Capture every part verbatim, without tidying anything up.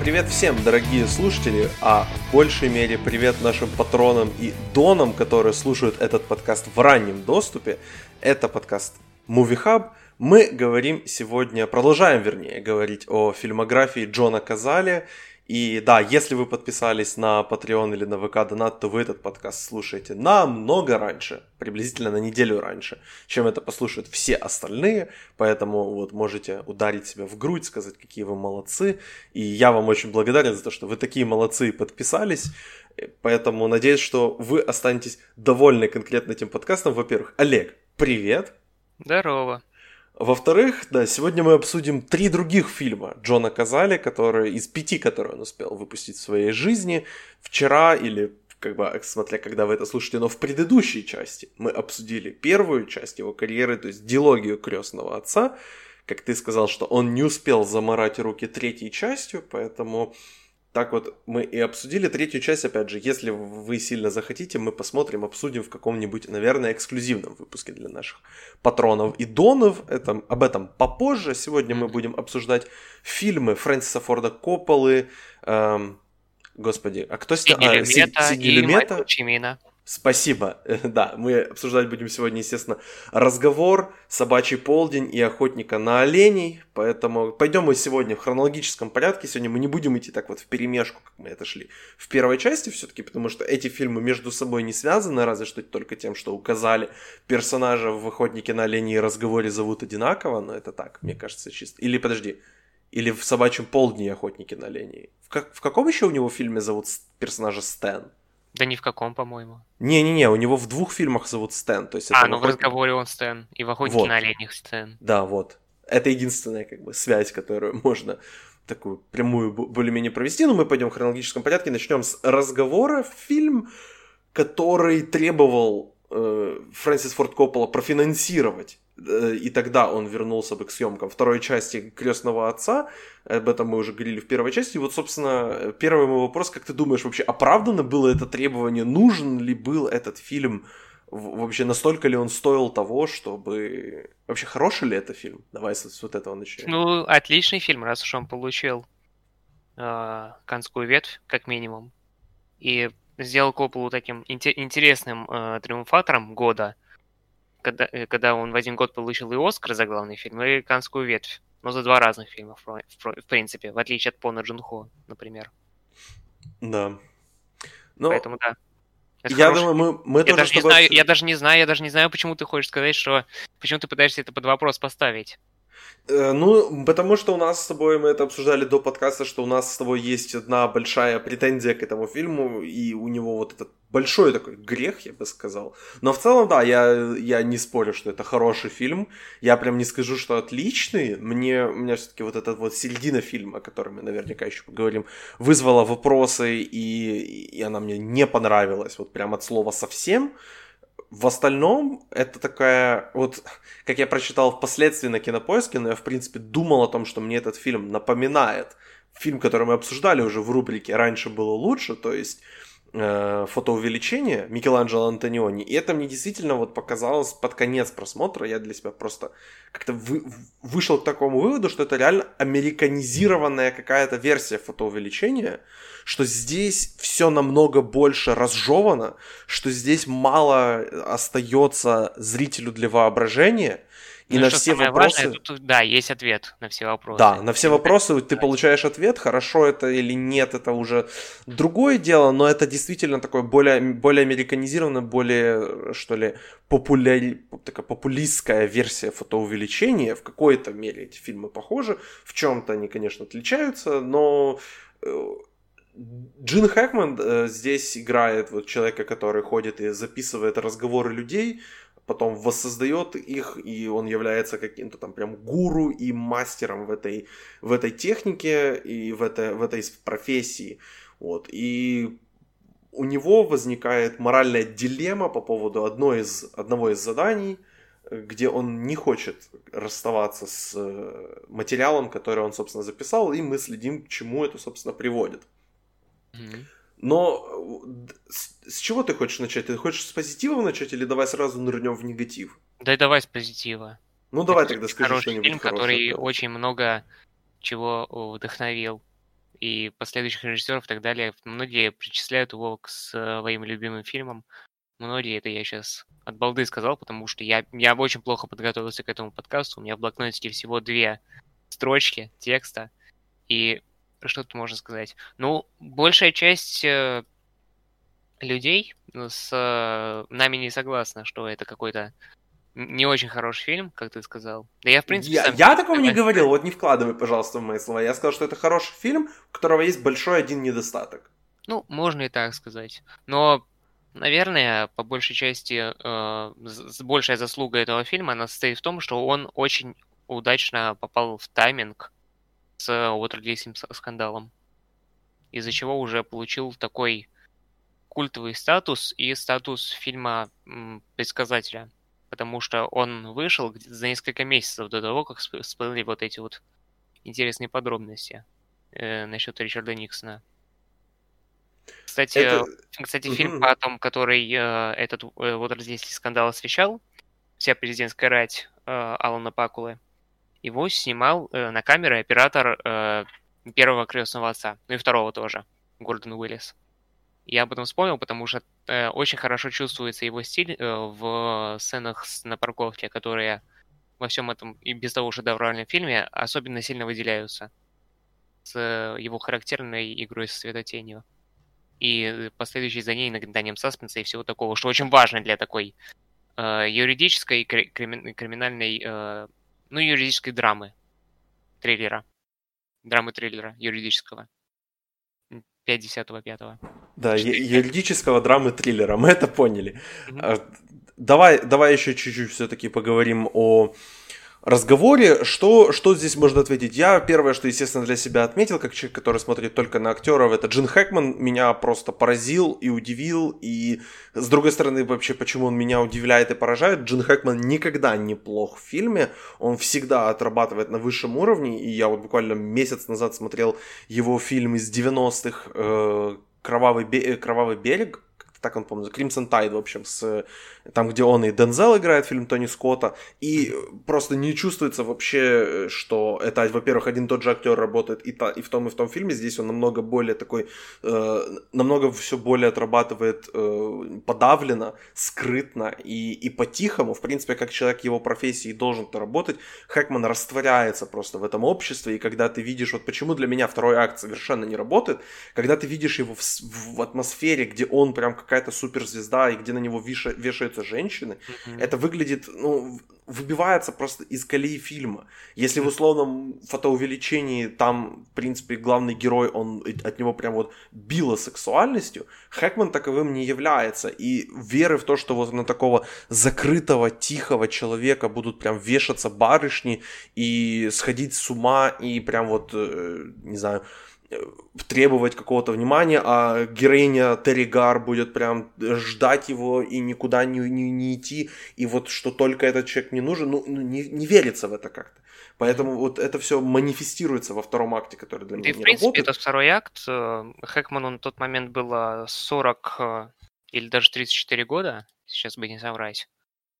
Привет всем, дорогие слушатели, а в большей мере привет нашим патронам и донам, которые слушают этот подкаст в раннем доступе. Это подкаст Movie Hub. Мы говорим сегодня, продолжаем вернее, говорить о фильмографии Джона Казали. И да, если вы подписались на Patreon или на ви кей Donat, то вы этот подкаст слушаете намного раньше, приблизительно на неделю раньше, чем это послушают все остальные. Поэтому вот можете ударить себя в грудь, сказать, какие вы молодцы. И я вам очень благодарен за то, что вы такие молодцы и подписались. Поэтому надеюсь, что вы останетесь довольны конкретно этим подкастом. Во-первых, Олег, привет. Здорово. Во-вторых, да, сегодня мы обсудим три других фильма Джона Казали, которые из пяти, которые он успел выпустить в своей жизни. Вчера или, как бы, смотря когда вы это слушаете, но в предыдущей части мы обсудили первую часть его карьеры, то есть дилогию «Крестного отца». Как ты сказал, что он не успел замарать руки третьей частью, поэтому... Так вот, мы и обсудили третью часть, опять же, если вы сильно захотите, мы посмотрим, обсудим в каком-нибудь, наверное, эксклюзивном выпуске для наших патронов и донов, это, об этом попозже. Сегодня мы будем обсуждать фильмы Фрэнсиса Форда Копполы, эм, господи, а кто снял? Сидни Люмета Сидни и Люмета? Майкла Чимина. Спасибо. Да, мы обсуждать будем сегодня, естественно, «Разговор», «Собачий полдень» и «Охотника на оленей». Поэтому пойдем мы сегодня в хронологическом порядке. Сегодня мы не будем идти так вот вперемешку, как мы это шли в первой части все-таки, потому что эти фильмы между собой не связаны, разве что только тем, что указали персонажа в «Охотнике на оленей» и «Разговоре» зовут одинаково, но это так, мне кажется, чисто. Или, подожди, или в «Собачьем полдне» и «Охотнике на оленей». В, как, в каком еще у него фильме зовут персонажа Стэн? Да ни в каком, по-моему. Не-не-не, у него в двух фильмах зовут Стэн. То есть а, это ну в, в «Разговоре» он Стэн, и в «Охотнике вот. на оленях» Стэн. Да, вот. Это единственная как бы связь, которую можно такую прямую более-менее провести. Но мы пойдем в хронологическом порядке. Начнем с «Разговора». Фильм, который требовал э, Фрэнсис Форд Коппола профинансировать. И тогда он вернулся бы к съемкам второй части «Крестного отца». Об этом мы уже говорили в первой части. И вот, собственно, первый мой вопрос. Как ты думаешь, вообще оправдано было это требование? Нужен ли был этот фильм? Вообще, настолько ли он стоил того, чтобы... Вообще, хороший ли это фильм? Давай с, с вот этого начнем. Ну, отличный фильм, раз уж он получил э, «Каннскую ветвь», как минимум. И сделал Копполу таким инте- интересным э, триумфатором года, когда, когда он в один год получил и «Оскар» за главный фильм, и «Каннскую ветвь». Но за два разных фильма, в, в, в принципе, в отличие от Пона Джун Хо, например. Да. Но... Поэтому да. Это я хороший... думаю, мы, мы я тоже даже с не тобой... знаю, я даже не знаю, я даже не знаю, почему ты хочешь сказать, что... Почему ты пытаешься это под вопрос поставить. Ну, потому что у нас с тобой, мы это обсуждали до подкаста, что у нас с тобой есть одна большая претензия к этому фильму, и у него вот этот большой такой грех, я бы сказал. Но в целом, да, я, я не спорю, что это хороший фильм. Я прям не скажу, что отличный. Мне, у меня все-таки вот эта вот середина фильма, о которой мы наверняка еще поговорим, вызвала вопросы, и, и она мне не понравилась, вот прям от слова совсем. В остальном, это такая, вот, как я прочитал впоследствии на Кинопоиске, но я, в принципе, думал о том, что мне этот фильм напоминает фильм, который мы обсуждали уже в рубрике «Раньше было лучше», то есть э, «Фотоувеличение» Микеланджело Антониони, и это мне действительно вот показалось под конец просмотра, я для себя просто как-то вы, вышел к такому выводу, что это реально американизированная какая-то версия «Фотоувеличения», что здесь все намного больше разжевано, что здесь мало остается зрителю для воображения, и ну, на что все самое вопросы... важное, тут, да, есть ответ на все вопросы. Да, на все вопросы ты получаешь ответ, хорошо это или нет, это уже другое дело, но это действительно такое более, более американизированное, более, что ли, популя... такая популистская версия фотоувеличения. В какой-то мере эти фильмы похожи, в чем-то они, конечно, отличаются, но... Джин Хэкман э, здесь играет вот человека, который ходит и записывает разговоры людей, потом воссоздает их, и он является каким-то там прям гуру и мастером в этой, в этой технике и в этой, в этой профессии. Вот. И у него возникает моральная дилемма по поводу одной из, одного из заданий, где он не хочет расставаться с материалом, который он, собственно, записал, и мы следим, к чему это, собственно, приводит. Mm-hmm. Но с, с чего ты хочешь начать? Ты хочешь с позитива начать или давай сразу нырнем в негатив? Да и давай с позитива. Ну давай это тогда скажи хороший что-нибудь фильм, хорошее. Который да. очень много чего вдохновил. и последующих режиссеров и так далее. Многие причисляют его к своим любимым фильмам. Многие, это я сейчас от балды сказал, потому что я, я очень плохо подготовился к этому подкасту. У меня в блокнотике всего две строчки текста. И что тут можно сказать? Ну, большая часть э, людей с э, нами не согласна, что это какой-то не очень хороший фильм, как ты сказал. Да я, в принципе, Я, сам... я такого не говорил, вот не вкладывай, пожалуйста, в мои слова. Я сказал, что это хороший фильм, у которого есть большой один недостаток. Ну, можно и так сказать. Но, наверное, по большей части, э, з- большая заслуга этого фильма, она состоит в том, что он очень удачно попал в тайминг с Уотергейтским с- скандалом, из-за чего уже получил такой культовый статус и статус фильма м, предсказателя. Потому что он вышел где- за несколько месяцев до того, как сп- всплыли вот эти вот интересные подробности э, насчет Ричарда Никсона. Кстати, Это... кстати, фильм Мгм. потом, который э, этот э, Уотергейтский скандал освещал, вся президентская рать э, Алана Пакулы, его снимал э, на камеры оператор э, первого «Крестного отца», ну и второго тоже, Гордон Уиллис. Я об этом вспомнил, потому что э, очень хорошо чувствуется его стиль э, в сценах с- на парковке, которые во всем этом и без того шедевральном фильме особенно сильно выделяются с э, его характерной игрой со светотенью и последующей за ней нагнетанием саспенса и всего такого, что очень важно для такой э, юридической, кри- крими- криминальной, э, ну, юридической драмы, триллера, драмы-триллера юридического, м, пять десятого пятого. Да, ю- четыре пять. юридического драмы триллера, мы это поняли. А, Давай, давай еще чуть-чуть все-таки поговорим о разговоре. Что, что здесь можно ответить? Я первое, что, естественно, для себя отметил, как человек, который смотрит только на актеров, это Джин Хэкман меня просто поразил и удивил. И, с другой стороны, вообще, почему он меня удивляет и поражает, Джин Хэкман никогда не плох в фильме, он всегда отрабатывает на высшем уровне. И я вот буквально месяц назад смотрел его фильм из девяностых э, «Кровавый, бе- Кровавый берег», так он, по-моему, Crimson Tide, в общем, с, там, где он и Дензел играет, фильм Тони Скотта, и просто не чувствуется вообще, что это, во-первых, один и тот же актер работает и, та, и в том, и в том фильме, здесь он намного более такой, э, намного все более отрабатывает э, подавленно, скрытно и, и по-тихому, в принципе, как человек его профессии должен-то работать, Хэкман растворяется просто в этом обществе, и когда ты видишь, вот почему для меня второй акт совершенно не работает, когда ты видишь его в, в атмосфере, где он прям какая-то суперзвезда, и где на него виша, вешаются женщины, Мгм. это выглядит, ну, выбивается просто из колеи фильма. Если в условном фотоувеличении там, в принципе, главный герой, он от него прям вот било сексуальностью, Хэкман таковым не является. И веры в то, что вот на такого закрытого, тихого человека будут прям вешаться барышни и сходить с ума и прям вот, э, не знаю, требовать какого-то внимания, а героиня Терри Гар будет прям ждать его и никуда не, не, не идти, и вот что только этот человек не нужен, ну, ну не, не верится в это как-то. Мгм. Поэтому вот это все манифестируется во втором акте, который для Да меня и, в не принципе, работает. этот второй акт, э, Хэкману на тот момент было сорок э, или даже тридцать четыре года, сейчас бы не соврать.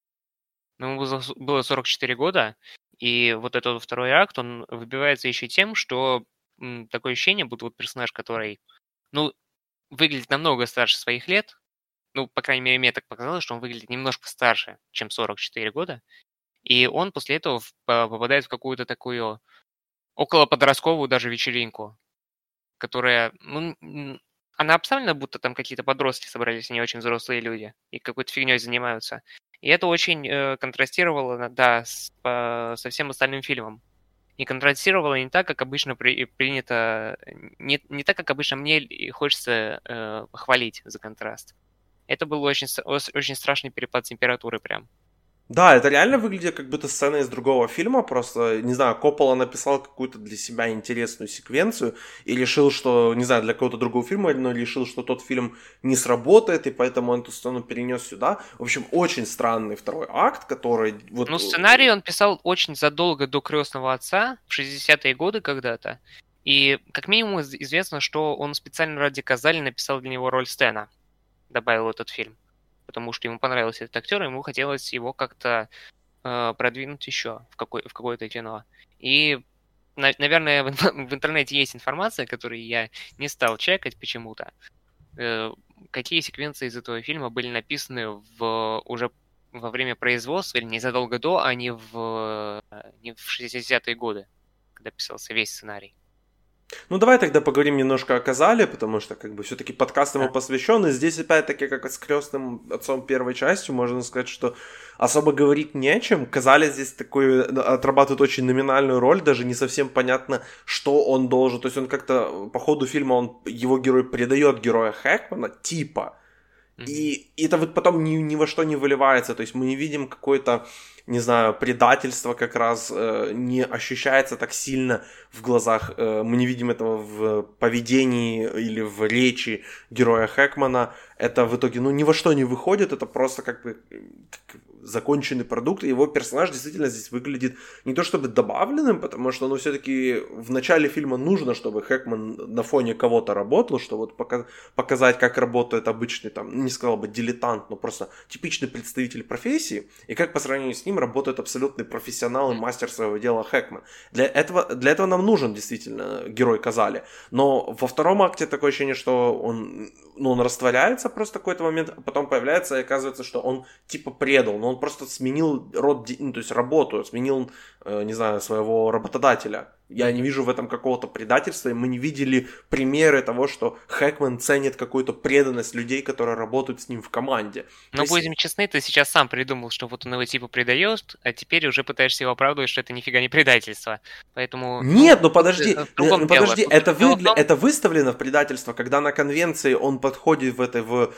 Но ему было с- было сорок четыре года, и вот этот вот второй акт, он выбивается еще тем, что м, такое ощущение, будто вот персонаж, который, ну, выглядит намного старше своих лет, ну, по крайней мере, мне так показалось, что он выглядит немножко старше, чем сорок четыре года, и он после этого в- по- попадает в какую-то такую около подростковую даже вечеринку, которая, ну, м, она обставлена, будто там какие-то подростки собрались, а не очень взрослые люди, и какой-то фигней занимаются. И это очень э, контрастировало, на- да, с, по- со всем остальным фильмом. И контрастировало не так, как обычно при- принято, не, не так, как обычно мне и хочется э, хвалить за контраст. Это был очень, с- ос- очень страшный перепад температуры прям. Да, это реально выглядит как будто сцена из другого фильма, просто, не знаю, Коппола написал какую-то для себя интересную секвенцию и решил, что, не знаю, для какого-то другого фильма, но решил, что тот фильм не сработает, и поэтому он эту сцену перенес сюда. В общем, очень странный второй акт, который вот... Ну, э, сценарий он писал очень задолго до «Крестного отца», в шестидесятые годы когда-то. И как минимум из- известно, что он специально ради Казали написал для него роль Стэна, добавил в этот фильм. Потому что ему понравился этот актер, и ему хотелось его как-то э, продвинуть еще в, какой, в какое-то кино. И наверное, в интернете есть информация, которую я не стал чекать почему-то. Какие секвенции из этого фильма были написаны в уже во время производства или незадолго до, а не в, не в шестидесятые годы, когда писался весь сценарий. Ну, давай тогда поговорим немножко о Казале, потому что, как бы, все-таки подкаст ему Да. посвящен, и здесь, опять-таки, как с «Крестным отцом» первой частью, можно сказать, что особо говорить не о чем. Казале здесь такой отрабатывает очень номинальную роль, даже не совсем понятно, что он должен, то есть он как-то по ходу фильма, он, его герой предает героя Хэкмана, типа, и это вот потом ни, ни во что не выливается, то есть мы не видим какой-то, не знаю, предательство как раз э, не ощущается так сильно в глазах, э, мы не видим этого в поведении или в речи героя Хэкмана, это в итоге, ну, ни во что не выходит, это просто как бы как законченный продукт, и его персонаж действительно здесь выглядит не то чтобы добавленным, потому что, ну, все-таки в начале фильма нужно, чтобы Хэкман на фоне кого-то работал, что вот пока, показать, как работает обычный, там, не сказал бы дилетант, но просто типичный представитель профессии, и как по сравнению с ним работает абсолютный профессионал и мастер своего дела Хэкман. Для этого, для этого нам нужен действительно герой Казали, но во втором акте такое ощущение, что он, ну, он растворяется просто в какой-то момент, а потом появляется, и оказывается, что он типа предал, но он просто сменил род, ну, то есть работу, сменил, э, не знаю, своего работодателя. Я не вижу в этом какого-то предательства, и мы не видели примеры того, что Хэкман ценит какую-то преданность людей, которые работают с ним в команде. Но есть... будем честны, ты сейчас сам придумал, что вот он его типа предает, а теперь уже пытаешься его оправдывать, что это нифига не предательство. Поэтому... Нет, ну, ну подожди, в другом ну дело. подожди, Тут это, дело в вы, том- это выставлено в предательство, когда на конвенции он подходит в этой в,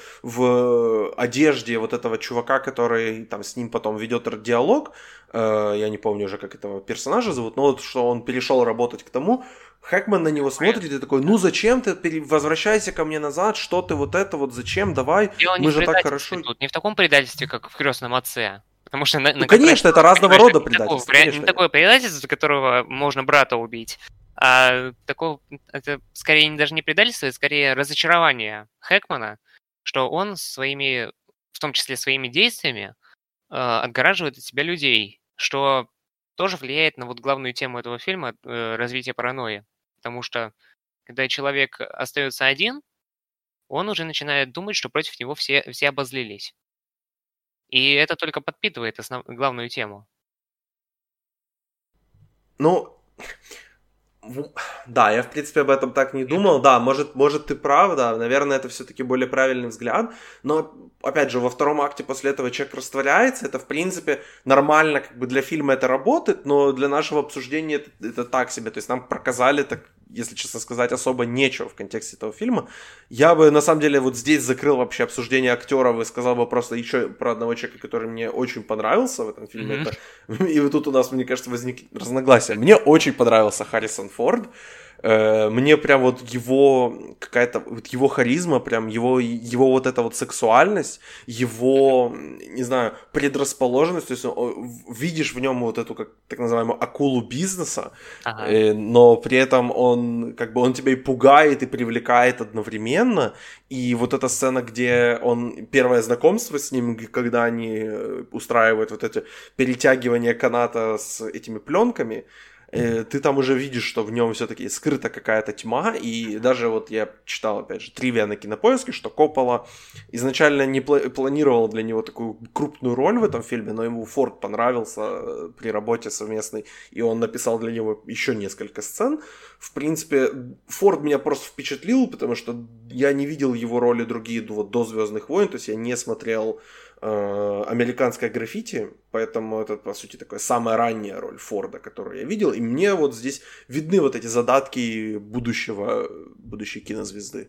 в одежде вот этого чувака, который там с ним потом ведет диалог, э, я не помню уже, как этого персонажа зовут, но вот что он перешел работать к тому, Хэкман на него смотрит и такой, ну зачем ты, пере- возвращайся ко мне назад, что ты вот это вот, зачем, давай, Дело не мы в же так предательстве хорошо... тут, не в таком предательстве, как в «Крестном отце». Потому что на, Ну, на конечно, это разного понимаешь, рода не такое, предательство, вариа- конечно. не такое предательство, за которого можно брата убить. А такое, это скорее не- даже не предательство, это скорее разочарование Хэкмана, что он своими, в том числе своими действиями, э, отгораживает от себя людей, что тоже влияет на вот главную тему этого фильма, э, развитие паранойи. Потому что когда человек остается один, он уже начинает думать, что против него все, все обозлились. И это только подпитывает основ... главную тему. Ну, в- да, я в принципе об этом так не думал. Да, может, может ты прав, да, наверное, это все-таки более правильный взгляд. Но, опять же, во втором акте после этого человек растворяется. Это, в принципе, нормально, как бы для фильма это работает, но для нашего обсуждения это, это так себе. То есть нам проказали, так, если честно сказать, особо нечего в контексте этого фильма. Я бы, на самом деле, вот здесь закрыл вообще обсуждение актеров и сказал бы просто еще про одного человека, который мне очень понравился в этом фильме. Мгм. Это... И вот тут у нас, мне кажется, возник разногласия. Мне очень понравился Харрисон Форд. Э, Мне прям вот его какая-то, вот его харизма, прям его, его вот эта вот сексуальность, его, не знаю, предрасположенность, то есть о, видишь в нем вот эту, как так называемую, акулу бизнеса, Ага. э, но при этом он, как бы, он тебя и пугает, и привлекает одновременно, и вот эта сцена, где он, первое знакомство с ним, когда они э, устраивают вот эти перетягивания каната с этими пленками, э, ты там уже видишь, что в нем все-таки скрыта какая-то тьма, и даже вот я читал, опять же, тривия на Кинопоиске, что Коппола изначально не пла- планировал для него такую крупную роль в этом фильме, но ему Форд понравился э, при работе совместной, и он написал для него еще несколько сцен. В принципе, Форд меня просто впечатлил, потому что я не видел его роли другие вот, до «Звездных войн», то есть я не смотрел э, «Американское граффити», поэтому это, по сути, такая самая ранняя роль Форда, которую я видел, и мне вот здесь видны вот эти задатки будущего, будущей кинозвезды.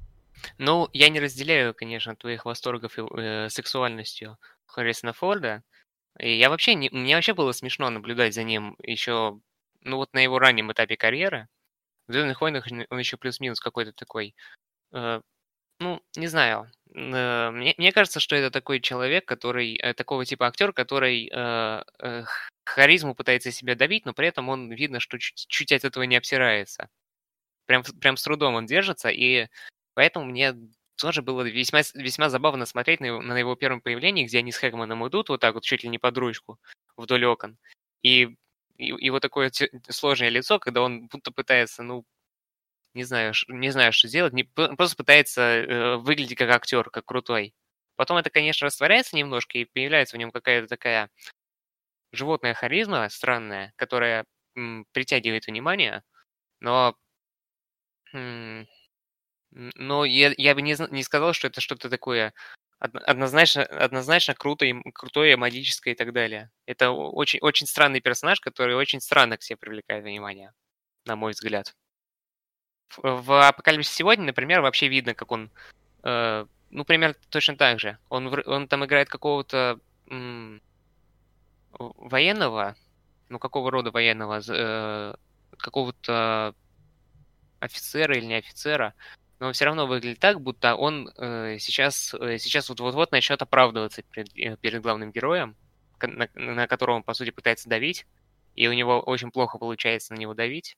Ну, я не разделяю, конечно, твоих восторгов и, э, сексуальностью Харрисона Форда. И я вообще не, мне вообще было смешно наблюдать за ним еще, ну вот на его раннем этапе карьеры. В «Звездных войнах» он еще плюс-минус какой-то такой, э, ну, не знаю. Э, Мне, мне кажется, что это такой человек, который, э, такого типа актер, который э, э, х- харизму пытается из себя давить, но при этом он видно, что чуть, чуть от этого не обсирается. Прям, с- прям с трудом он держится, и поэтому мне тоже было весьма, с- весьма забавно смотреть на его, на его первом появлении, где они с Хэгманом идут вот так вот чуть ли не под ручку вдоль окон. И и- его такое те- сложное лицо, когда он будто пытается, ну, не знаю, ш- не знаю, что сделать, не, п- просто пытается э, выглядеть как актер, как крутой. Потом это, конечно, растворяется немножко, и появляется в нем какая-то такая животная харизма странная, которая м, притягивает внимание, но, м, н- но я, я бы не, зна- не сказал, что это что-то такое одно- однозначно, однозначно круто, и м- крутое, магическое и так далее. Это о- очень, очень странный персонаж, который очень странно к себе привлекает внимание, на мой взгляд. В в «Апокалипсисе сегодня», например, вообще видно, как он, э, ну, примерно точно так же. Он, в р- он там играет какого-то м, в- военного, ну, какого рода военного, з- э, какого-то офицера или не офицера, но он все равно выглядит так, будто он э, сейчас, э, сейчас вот вот-вот начнет оправдываться перед, э, перед главным героем, ко- на, на которого он, по сути, пытается давить, и у него очень плохо получается на него давить.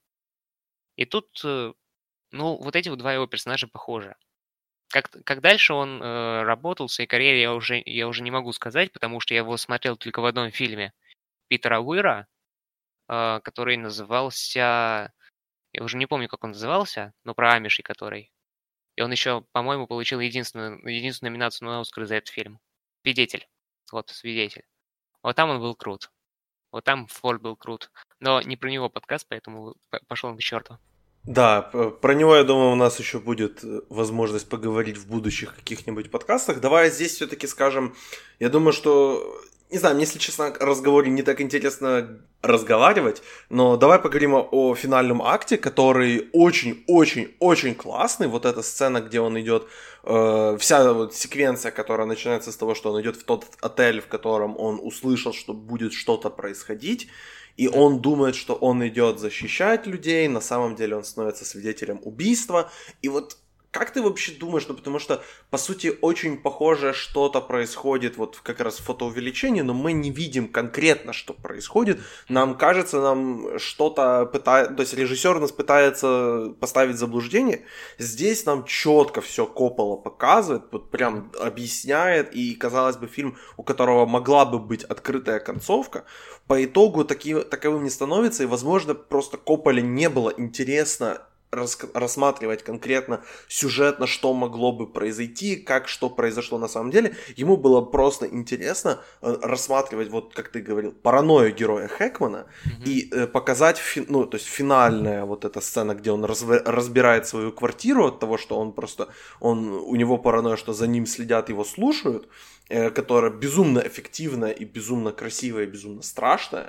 И тут, э, ну, вот эти вот два его персонажа похожи. Как, как дальше он э, работал в своей карьере, я уже, я уже не могу сказать, потому что я его смотрел только в одном фильме Питера Уира, э, который назывался... Я уже не помню, как он назывался, но про Амишей который. И он еще, по-моему, получил единственную, единственную номинацию на Оскар за этот фильм. «Свидетель». Вот, «Свидетель». Вот там он был крут. Вот там Форд был крут. Но не про него подкаст, поэтому п- пошел он к черту. Да, п- про него, я думаю, у нас еще будет э, возможность поговорить в будущих каких-нибудь подкастах. Давай здесь все-таки скажем, я думаю, что, не знаю, мне, если честно, о разговоре не так интересно разговаривать, но давай поговорим о, о финальном акте, который очень-очень-очень классный. Вот эта сцена, где он идет, э, вся вот секвенция, которая начинается с того, что он идет в тот отель, в котором он услышал, что будет что-то происходить. И он думает, что он идет защищать людей, на самом деле он становится свидетелем убийства. И вот как ты вообще думаешь, ну потому что, по сути, очень похоже что-то происходит вот как раз в фотоувеличении, но мы не видим конкретно, что происходит. Нам кажется, нам что-то пытается, то есть режиссер нас пытается поставить в заблуждение. Здесь нам четко все Коппола показывает, вот прям объясняет, и, казалось бы, фильм, у которого могла бы быть открытая концовка, по итогу таки, таковым не становится, и, возможно, просто Копполе не было интересно рас, рассматривать конкретно сюжетно, что могло бы произойти, как что произошло на самом деле. Ему было просто интересно э, рассматривать, вот как ты говорил, паранойю героя Хэкмана Mm-hmm. и э, показать, фи, ну, то есть финальная вот эта сцена, где он разв, разбирает свою квартиру от того, что он просто, он, у него паранойя, что за ним следят, его слушают, которая безумно эффективная и безумно красивая, и безумно страшная.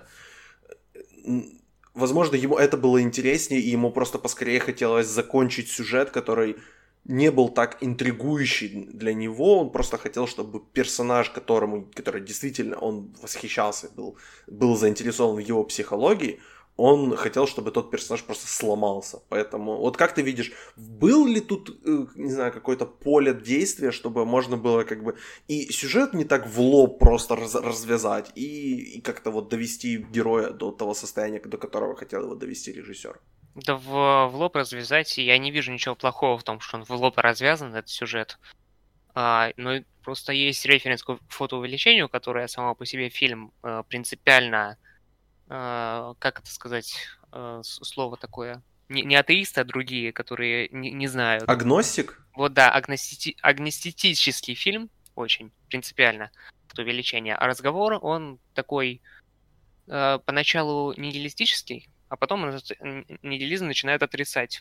Возможно, ему это было интереснее, и ему просто поскорее хотелось закончить сюжет, который не был так интригующий для него. Он просто хотел, чтобы персонаж, которому, который действительно он восхищался, был, был заинтересован в его психологии, он хотел, чтобы тот персонаж просто сломался. Поэтому, вот как ты видишь, был ли тут, не знаю, какое-то поле действия, чтобы можно было как бы и сюжет не так в лоб просто раз, развязать, и, и как-то вот довести героя до того состояния, до которого хотел его довести режиссер? Да в, в лоб развязать, я не вижу ничего плохого в том, что он в лоб развязан, этот сюжет. А, но просто есть референс к фотоувеличению, которое само по себе фильм э, принципиально, э, как это сказать, э, с- слово такое, не, не атеисты, а другие, которые не, не знают. Агностик? Вот да, агностити- агностический фильм, очень принципиально фотоувеличение, а разговор, он такой э, поначалу нигилистический, а потом он этот н- нигилизм начинает отрицать.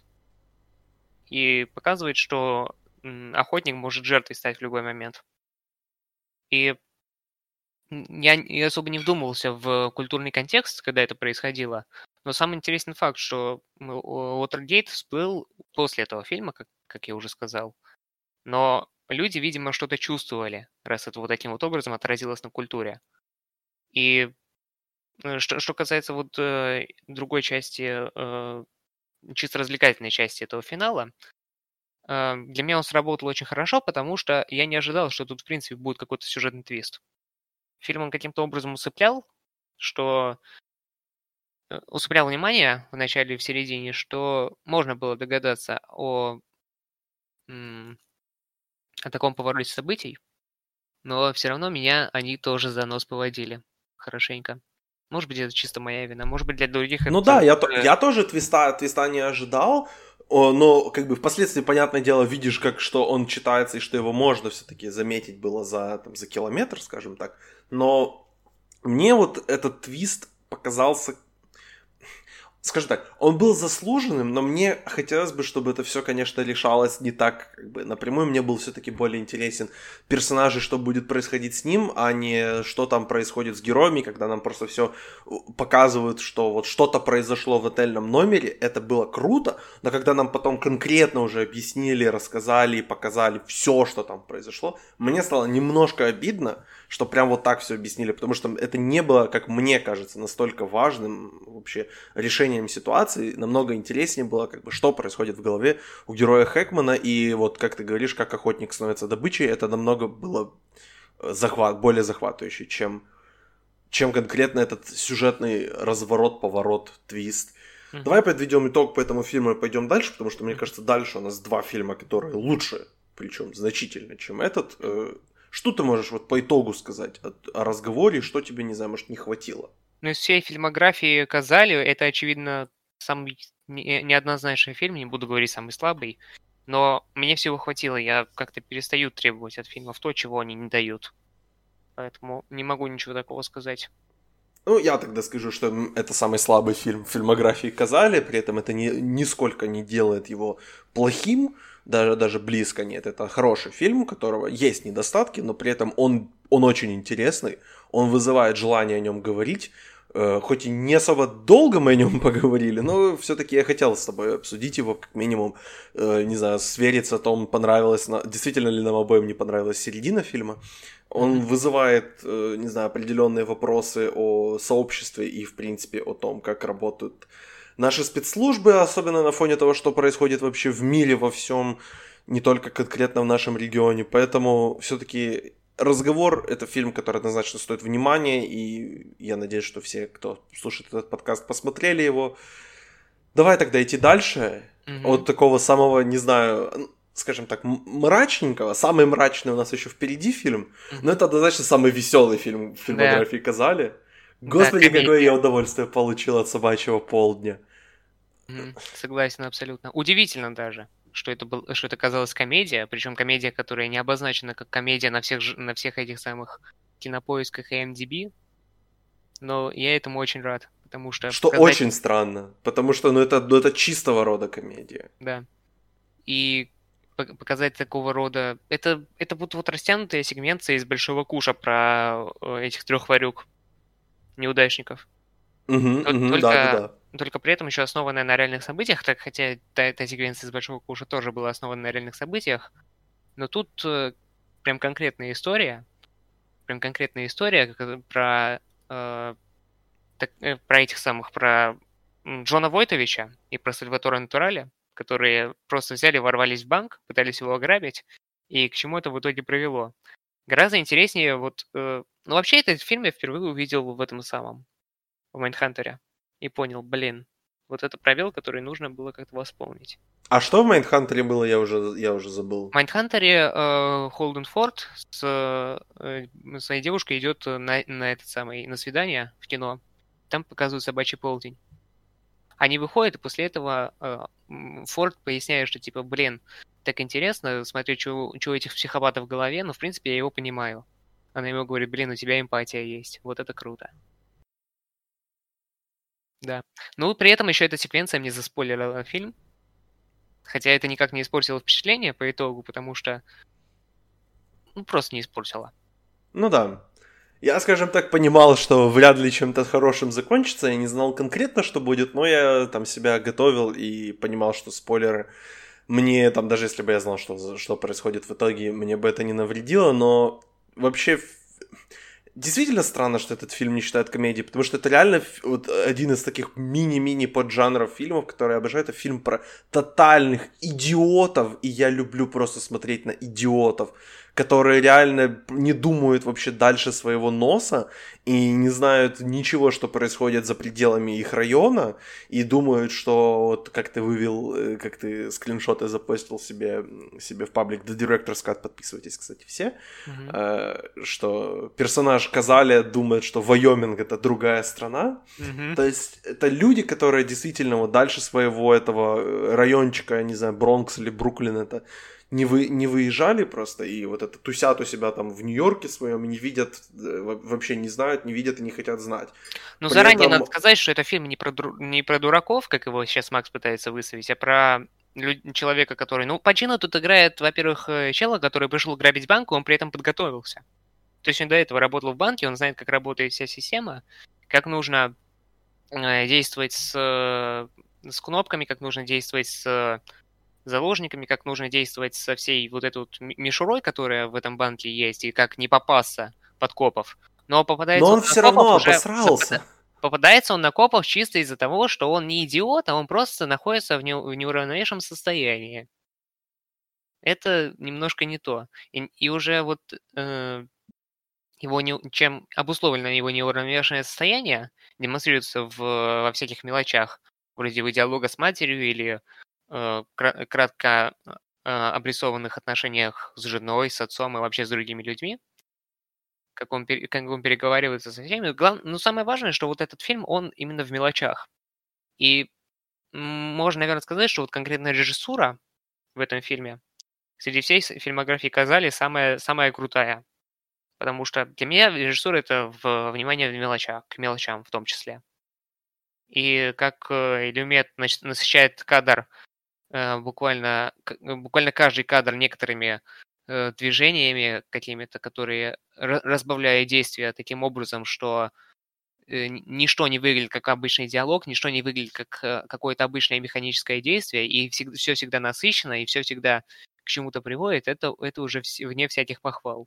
И показывает, что м, охотник может жертвой стать в любой момент. И м, я н- я особо не вдумывался в культурный контекст, когда это происходило. Но самый интересный факт, что м, О- Уотергейт всплыл после этого фильма, как, как я уже сказал. Но люди, видимо, что-то чувствовали, раз это вот таким вот образом отразилось на культуре. И э, что, что касается вот э, другой части, э, чисто развлекательной части этого финала, э, для меня он сработал очень хорошо, потому что я не ожидал, что тут, в принципе, будет какой-то сюжетный твист. Фильм он каким-то образом усыплял, что э, усыплял внимание в начале и в середине, что можно было догадаться о, м, о таком повороте событий, но все равно меня они тоже за нос поводили хорошенько. Может быть, это чисто моя вина, может быть, для других Ну это... да, я, то, я тоже твиста, твиста не ожидал, о, но как бы впоследствии, понятное дело, видишь, как что он читается и что его можно все-таки заметить было за, там, за километр, скажем так. Но мне вот этот твист показался, скажем так, он был заслуженным, но мне хотелось бы, чтобы это все, конечно, решалось не так как бы напрямую. Мне был все-таки более интересен персонаж и что будет происходить с ним, а не что там происходит с героями, когда нам просто все показывают, что вот что-то произошло в отельном номере. Это было круто, но когда нам потом конкретно уже объяснили, рассказали и показали все, что там произошло, мне стало немножко обидно, что прям вот так все объяснили, потому что это не было, как мне кажется, настолько важным вообще решением ситуации. Намного интереснее было, как бы, что происходит в голове у героя Хэкмана, и вот, как ты говоришь, как охотник становится добычей, это намного было захват, более захватывающе, чем, чем конкретно этот сюжетный разворот, поворот, твист. Mm-hmm. Давай подведем итог по этому фильму и пойдем дальше, потому что, мне кажется, дальше у нас два фильма, которые лучше, причем значительно, чем этот. Что ты можешь вот по итогу сказать о, о разговоре, что тебе, не знаю, может, не хватило? Ну, из всей фильмографии Казали, это, очевидно, самый неоднозначный фильм, не буду говорить самый слабый, но мне всего хватило, я как-то перестаю требовать от фильмов то, чего они не дают. Поэтому не могу ничего такого сказать. Ну, я тогда скажу, что это самый слабый фильм в фильмографии Казали, при этом это ни, нисколько не делает его плохим, даже, даже близко нет. Это хороший фильм, у которого есть недостатки, но при этом он, он очень интересный, он вызывает желание о нем говорить. Э, хоть и не особо долго мы о нем поговорили, но все-таки я хотел с тобой обсудить его, как минимум, э, не знаю, свериться о том, понравилось, действительно ли нам обоим не понравилась середина фильма. Он mm-hmm. вызывает, не знаю, определенные вопросы о сообществе и, в принципе, о том, как работают наши спецслужбы, особенно на фоне того, что происходит вообще в мире во всем, не только конкретно в нашем регионе. Поэтому все-таки «Разговор» — это фильм, который однозначно стоит внимания, и я надеюсь, что все, кто слушает этот подкаст, посмотрели его. Давай тогда идти дальше. Mm-hmm. От такого самого, не знаю... скажем так, мрачненького. Самый мрачный у нас еще впереди фильм, но это однозначно самый веселый фильм в фильмографии да. Казали. Господи, да, какое я удовольствие получил от «Собачьего полдня». Согласен абсолютно. Удивительно даже, что это, был, что это казалась комедия, причем комедия, которая не обозначена как комедия на всех, на всех этих самых Кинопоисках и эм ди би, но я этому очень рад, потому что... Что показать... очень странно, потому что ну, это, ну, это чистого рода комедия. Да. И показать такого рода... Это, это будут вот растянутая сегменция из «Большого куша» про этих трех ворюк, неудачников. Угу, угу, только, да, да, да. Только при этом еще основанная на реальных событиях, так, хотя та, эта сегменция из «Большого куша» тоже была основана на реальных событиях, но тут э, прям конкретная история, прям конкретная история про, э, так, э, про этих самых, про Джона Войтовича и про Сальватора Натураля, которые просто взяли, ворвались в банк, пытались его ограбить, и к чему это в итоге привело. Гораздо интереснее, вот... Э, ну, вообще, этот фильм я впервые увидел в этом самом, в «Майндхантере», и понял, блин, вот это пробел, который нужно было как-то восполнить. А что в «Майндхантере» было, я уже, я уже забыл. В «Майндхантере» э, Холден Форд с э, своей девушкой идет на, на этот самый, на свидание в кино. Там показывают «Собачий полдень». Они выходят, и после этого э, Форд поясняет, что типа, блин, так интересно смотреть, что у этих психопатов в голове, но в принципе я его понимаю. Она ему говорит, блин, у тебя эмпатия есть, вот это круто. Да. Ну, при этом еще эта секвенция мне заспойлерила фильм, хотя это никак не испортило впечатление по итогу, потому что, ну, просто не испортило. Ну да. Я, скажем так, понимал, что вряд ли чем-то хорошим закончится, я не знал конкретно, что будет, но я там себя готовил и понимал, что спойлеры мне, там, даже если бы я знал, что, что происходит в итоге, мне бы это не навредило, но вообще действительно странно, что этот фильм не считают комедией, потому что это реально вот один из таких мини-мини поджанров фильмов, которые я обожаю, это фильм про тотальных идиотов, и я люблю просто смотреть на идиотов, которые реально не думают вообще дальше своего носа и не знают ничего, что происходит за пределами их района, и думают, что вот как ты вывел, как ты скриншоты запостил себе, себе в паблик The Director's Cut, подписывайтесь, кстати, все, mm-hmm. что персонаж персонаж Казали думает, что Вайоминг — это другая страна. Мгм. То есть это люди, которые действительно вот дальше своего этого райончика, я не знаю, Бронкс или Бруклин, это не, вы, не выезжали просто, и вот это тусят у себя там в Нью-Йорке своем, и не видят, э, во- вообще не знают, не видят и не хотят знать. Ну, При заранее этом, надо сказать, что это фильм не про, дру- не про дураков, как его сейчас Макс пытается выставить, а про лю- человека, который... Ну, Пачино тут играет, во-первых, э, чела, который пришел грабить банк, он при этом подготовился. То есть он до этого работал в банке, он знает, как работает вся система, как нужно э, действовать с, э, с кнопками, как нужно действовать с э, заложниками, как нужно действовать со всей вот этой вот м- мишурой, которая в этом банке есть, и как не попасться под копов. Но но попадается он он на все копов равно уже... обосрался. запада- Попадается он на копов чисто из-за того, что он не идиот, а он просто находится в, не, в неуравновешенном состоянии. Это немножко не то. И, и уже вот э, его не, чем обусловлено его неуравновешенное состояние, демонстрируется в, во всяких мелочах, вроде его диалога с матерью или э, кра- кратко э, обрисованных отношениях с женой, с отцом и вообще с другими людьми, как он, пере- как он переговаривается со всеми. Глав- но самое важное, что вот этот фильм, он именно в мелочах. И м, можно, наверное, сказать, что вот конкретно режиссура в этом фильме среди всей с- фильмографии Казали самая, самая крутая. Потому что для меня режиссура — это в, внимание в мелочах, к мелочам в том числе. И как э, Люмет нач- насыщает кадр э, буквально, к- э, буквально каждый кадр некоторыми э, движениями какими-то, которые ра- разбавляют действия таким образом, что э, н- ничто не выглядит как обычный диалог, ничто не выглядит как э, какое-то обычное механическое действие, и все всегда насыщенно, и все всегда к чему-то приводит, это, это уже вс- вне всяких похвал.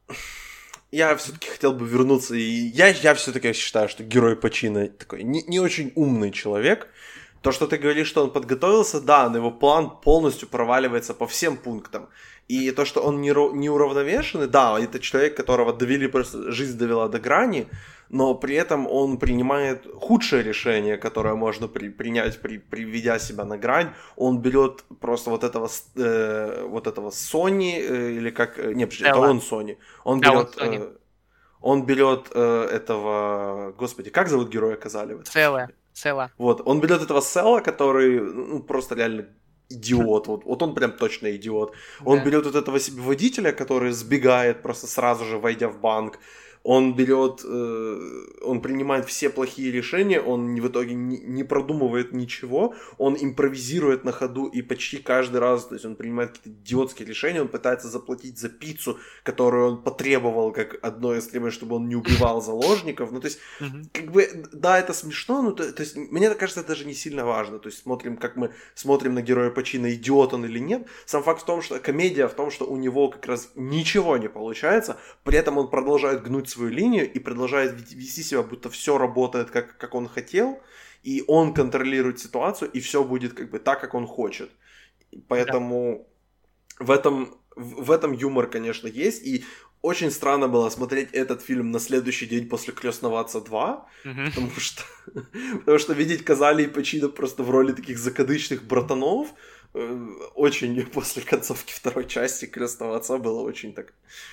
Я все-таки хотел бы вернуться, и я, я все-таки считаю, что герой Пачино такой не, не очень умный человек. То, что ты говоришь, что он подготовился, да, но его план полностью проваливается по всем пунктам. И то, что он не, ро- не уравновешенный, да, это человек, которого довели просто, жизнь довела до грани, но при этом он принимает худшее решение, которое можно при, принять, при, приведя себя на грань. Он берет просто вот этого, с- э, вот этого Sony, э, или как... э, Не, подожди, это Стелла. он Sony. Он Да, он берет... Sony. э, он берет э, этого... Господи, как зовут героя Казали в этом Целая. фильме? Цела. Вот, он берет этого Села, который, ну, просто реально идиот, вот, вот он прям точно идиот. Он Да. берет вот этого себе водителя, который сбегает просто сразу же, войдя в банк. Он берет, э, он принимает все плохие решения, он в итоге не, не продумывает ничего, он импровизирует на ходу и почти каждый раз, то есть он принимает какие-то идиотские решения, он пытается заплатить за пиццу, которую он потребовал как одно из требований, чтобы он не убивал заложников. Ну, то есть, Мгм. как бы, да, это смешно, но то, то есть, мне кажется, это даже не сильно важно. То есть, смотрим, как мы смотрим на героя Пачино, идиот он или нет. Сам факт в том, что комедия в том, что у него как раз ничего не получается, при этом он продолжает гнуть свою линию и продолжает вести себя, будто все работает как, как он хотел, и он контролирует ситуацию, и все будет как бы так, как он хочет. И Да. поэтому в этом, в в этом юмор, конечно, есть, и очень странно было смотреть этот фильм на следующий день после «Крестного отца два», Мгм. потому что, потому что видеть Казали и Пачино просто в роли таких закадычных братанов э, очень после концовки второй части «Крестного отца» было очень так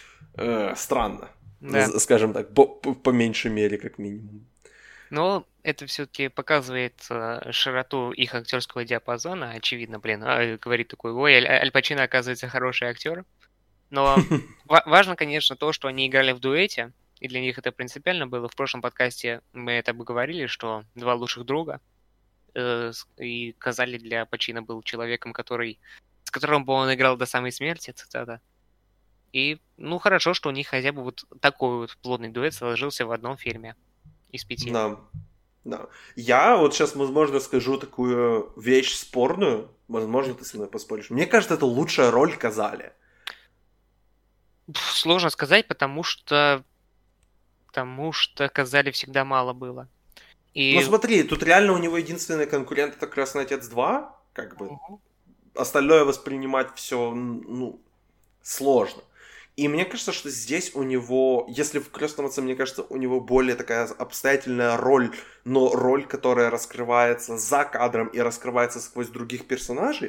э, странно, Да. з- скажем так, по, по, по меньшей мере, как минимум. Но это все-таки показывает э, широту их актерского диапазона. Очевидно, блин, а, говорит такой, ой, Аль, Аль Пачино, оказывается, хороший актер. Но ва- важно, конечно, то, что они играли в дуэте, и для них это принципиально было. В прошлом подкасте мы это бы говорили, что два лучших друга, э, с- и Казали для Пачино был человеком, который, с которым бы он играл до самой смерти, цитата. И, ну, хорошо, что у них хотя бы вот такой вот плотный дуэт сложился в одном фильме из пяти. Да, да. Я вот сейчас, возможно, скажу такую вещь спорную, возможно, ты со мной поспоришь. Мне кажется, это лучшая роль Казали. Пф, Сложно сказать, потому что потому что Казали всегда мало было. Ну И смотри, тут реально у него единственный конкурент — это «Крестный отец два», как бы. Мгм. Остальное воспринимать все, ну, сложно. И мне кажется, что здесь у него, если в «Крестном отце», мне кажется, у него более такая обстоятельная роль, но роль, которая раскрывается за кадром и раскрывается сквозь других персонажей.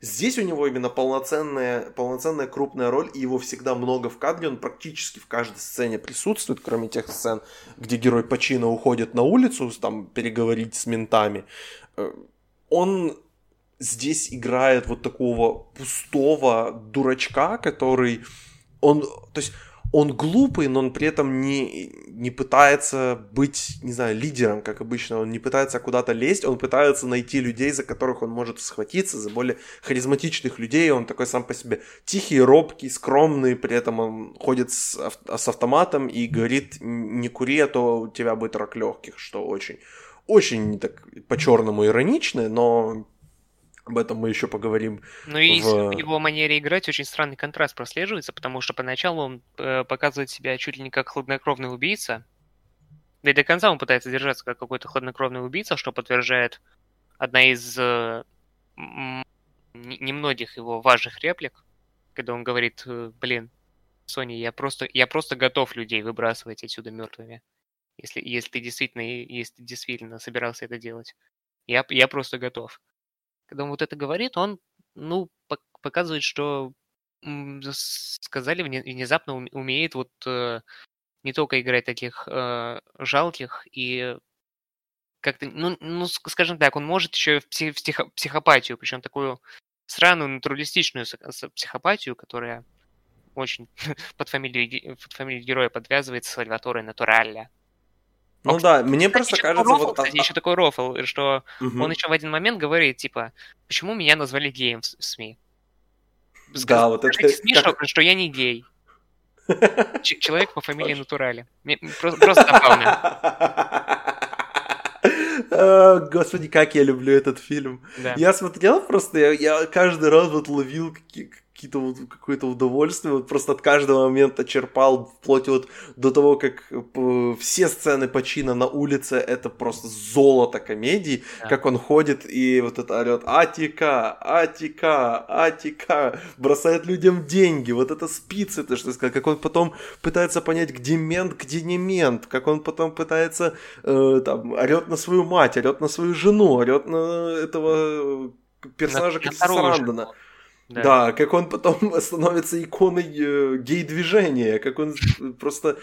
Здесь у него именно полноценная, полноценная крупная роль, и его всегда много в кадре, он практически в каждой сцене присутствует, кроме тех сцен, где герой Пачино уходит на улицу, там, переговорить с ментами. Он здесь играет вот такого пустого дурачка, который... Он, то есть он глупый, но он при этом не, не пытается быть, не знаю, лидером, как обычно. Он не пытается куда-то лезть, он пытается найти людей, за которых он может схватиться, за более харизматичных людей. Он такой сам по себе тихий, робкий, скромный, при этом он ходит с, с автоматом и говорит: не кури, а то у тебя будет рак легких, что очень, очень так по-черному иронично, но... Об этом мы еще поговорим. Ну и в... в его манере играть очень странный контраст прослеживается, потому что поначалу он э, показывает себя чуть ли не как хладнокровный убийца, да и до конца он пытается держаться как какой-то хладнокровный убийца, что подтверждает одна из э, м- немногих его важных реплик, когда он говорит: блин, Соня, я просто, я просто готов людей выбрасывать отсюда мертвыми, если, если ты действительно, если ты действительно собирался это делать. Я, я просто готов. Когда он вот это говорит, он, ну, показывает, что м, сказали, внезапно умеет вот э, не только играть таких э, жалких и как-то, ну, ну, скажем так, он может еще в псих, психо, психопатию, причем такую странную натуралистичную психопатию, которая очень под фамилией, под фамилией героя подвязывается, Сальваторе Натуралля. Ну он, да, мне кстати, просто еще кажется... рофл, вот... Кстати, еще такой рофл, что угу. он еще в один момент говорит, типа, почему меня назвали геем в СМИ? Да, Скажите вот это... СМИ, как... что, что я не гей. Ч- человек по фамилии Натурали. Мне просто, просто забавно. Господи, как я люблю этот фильм. Да. Я смотрел просто, я, я каждый раз вот ловил какие- какие-то вот, какое-то удовольствие, вот просто от каждого момента черпал, вплоть вот до того, как п- все сцены Пачино на улице, это просто золото комедии, Да. как он ходит и вот это орет: Атика, Атика, Атика, бросает людям деньги, вот это спицы, ты что сказал, как он потом пытается понять, где мент, где не мент, как он потом пытается, э, там, орет на свою мать, орет на свою жену, орет на этого персонажа На- на Криса вторую Сарандона. жену. Да. Да, как он потом становится иконой э, гей-движения, как он просто...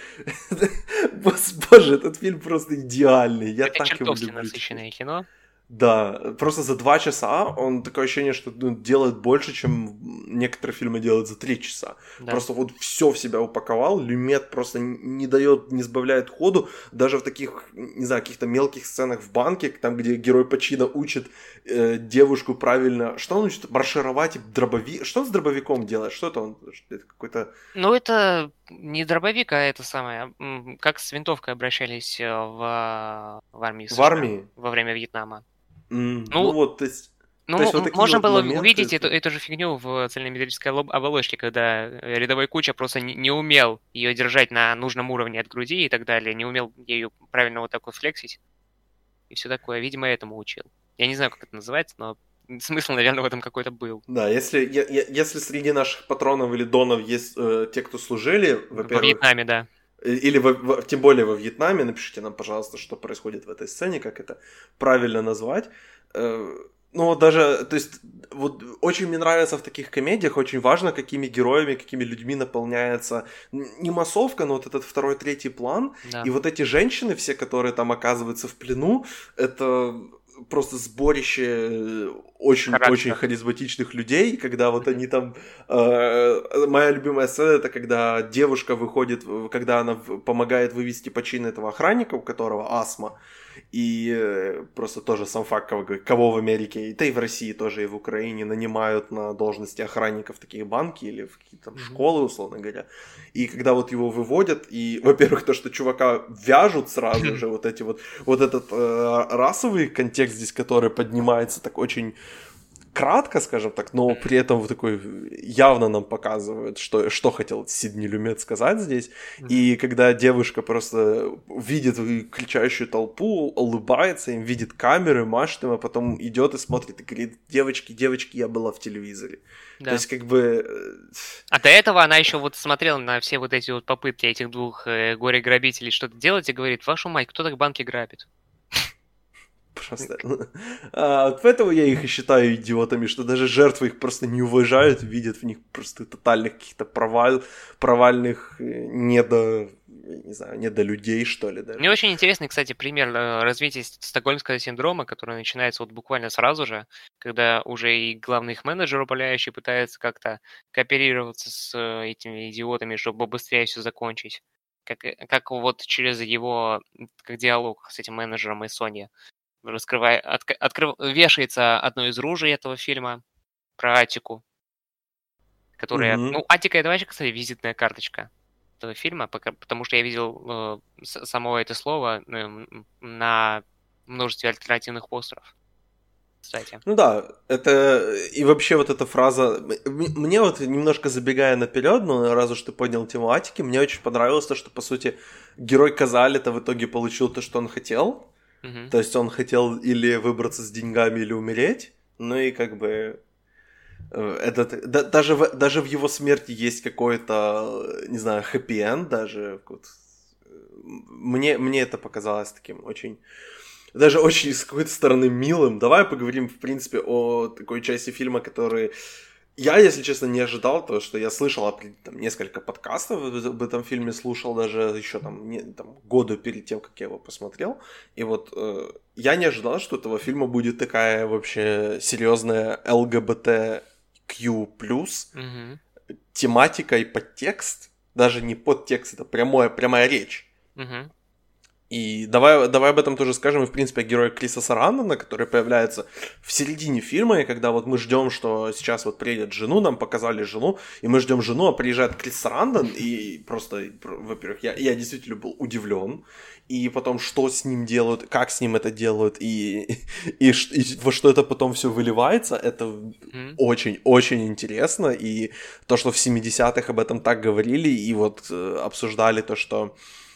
Боже, этот фильм просто идеальный, я Это так его чертовски люблю. насыщенное кино. Да, просто за два часа он такое ощущение, что ну, делает больше, чем некоторые фильмы делают за три часа. Да. Просто вот все в себя упаковал, Люмет просто не дает, не сбавляет ходу, даже в таких, не знаю, каких-то мелких сценах в банке, там, где герой Пачино учит э, девушку правильно, что он учит, маршировать дробовик, что он с дробовиком делает, что это он, это какой-то... Ну, это не дробовик, а это самое, как с винтовкой обращались в, в армии США В армии? во время Вьетнама. Mm, Ну, ну вот, то есть... Ну, То есть вот такие можно вот было моменты, увидеть это... эту, эту же фигню в цельнометаллической оболочке, когда рядовой Куча просто не, не умел ее держать на нужном уровне от груди и так далее, не умел ею правильно вот так вот флексить и все такое. Видимо, этому учил. Я не знаю, как это называется, но смысл, наверное, в этом какой-то был. Да, если, я, я, если среди наших патронов или донов есть э, те, кто служили, во-первых... Во Вьетнаме, да. Или во, во, тем более во Вьетнаме, напишите нам, пожалуйста, что происходит в этой сцене, как это правильно назвать. Э, ну, вот даже, то есть, вот очень мне нравится в таких комедиях, очень важно, какими героями, какими людьми наполняется не массовка, но вот этот второй, третий план. Да. И вот эти женщины все, которые там оказываются в плену, это... просто сборище очень-очень харизматичных людей, когда вот они там... Э, моя любимая сцена, это когда девушка выходит, когда она помогает вывести Пачино этого охранника, у которого астма, и э, просто тоже сам факт, кого в Америке, да и в России тоже, и в Украине нанимают на должности охранников в такие банки или в какие-то mm-hmm. школы, условно говоря. И когда вот его выводят, и, во-первых, то, что чувака вяжут сразу же, вот эти вот, вот этот э, расовый контекст здесь, который поднимается так очень кратко, скажем так, но при этом вот такой явно нам показывают, что, что хотел Сидни Люмет сказать здесь. Mm-hmm. И когда девушка просто видит кричащую толпу, улыбается им, видит камеры, машет им, а потом идет и смотрит и говорит: девочки, девочки, я была в телевизоре. Да. То есть как бы... А до этого она еще вот смотрела на все вот эти вот попытки этих двух э, горе-грабителей что-то делать и говорит: вашу мать, кто так банки грабит? ужасная. А, вот поэтому я их и считаю идиотами, что даже жертвы их просто не уважают, видят в них просто тотальных каких-то провал, провальных э, недо, не знаю, недолюдей, что ли, даже. Мне очень интересный, кстати, пример э, развития с- стокгольмского синдрома, который начинается вот буквально сразу же, когда уже и главный их менеджер управляющий пытается как-то кооперироваться с э, этими идиотами, чтобы быстрее все закончить. Как, э, как вот через его м, как диалог с этим менеджером и Сони раскрывая, отк- открыв- вешается одно из ружей этого фильма про Атику, которая... Угу. Ну, Атика — это вообще, кстати, визитная карточка этого фильма, пока- потому что я видел э, с- само это слово э, м, на множестве альтернативных постеров, кстати. Ну да, это и вообще вот эта фраза, м- м- мне вот немножко забегая наперед, но раз уж ты поднял тематики, мне очень понравилось то, что по сути герой Казали-то в итоге получил то, что он хотел, Мгм. то есть он хотел или выбраться с деньгами, или умереть, ну и как бы э, этот, да- даже, в, даже в его смерти есть какой-то, э, не знаю, хэппи-энд даже, вот. Э, мне, мне это показалось таким очень даже очень с какой-то стороны милым. Давай поговорим, в принципе, о такой части фильма, который я, если честно, не ожидал, то что я слышал о, там, несколько подкастов об этом фильме, слушал даже еще там, не, там года перед тем, как я его посмотрел. И вот э, я не ожидал, что этого фильма будет такая вообще серьезная ЛГБТQ плюс Мгм. тематика и подтекст. Даже не подтекст, это прямое, прямая речь. Мгм. И давай, давай об этом тоже скажем, и в принципе о герое Криса Сарандона, который появляется в середине фильма, и когда вот мы ждем, что сейчас вот приедет жену, нам показали жену, и мы ждем жену, а приезжает Крис Сарандон, и просто, во-первых, я, я действительно был удивлен, и потом, что с ним делают, как с ним это делают, и, и, и во что это потом все выливается, это Мгм. очень-очень интересно, и то, что в семидесятых об этом так говорили, и вот э, обсуждали то, что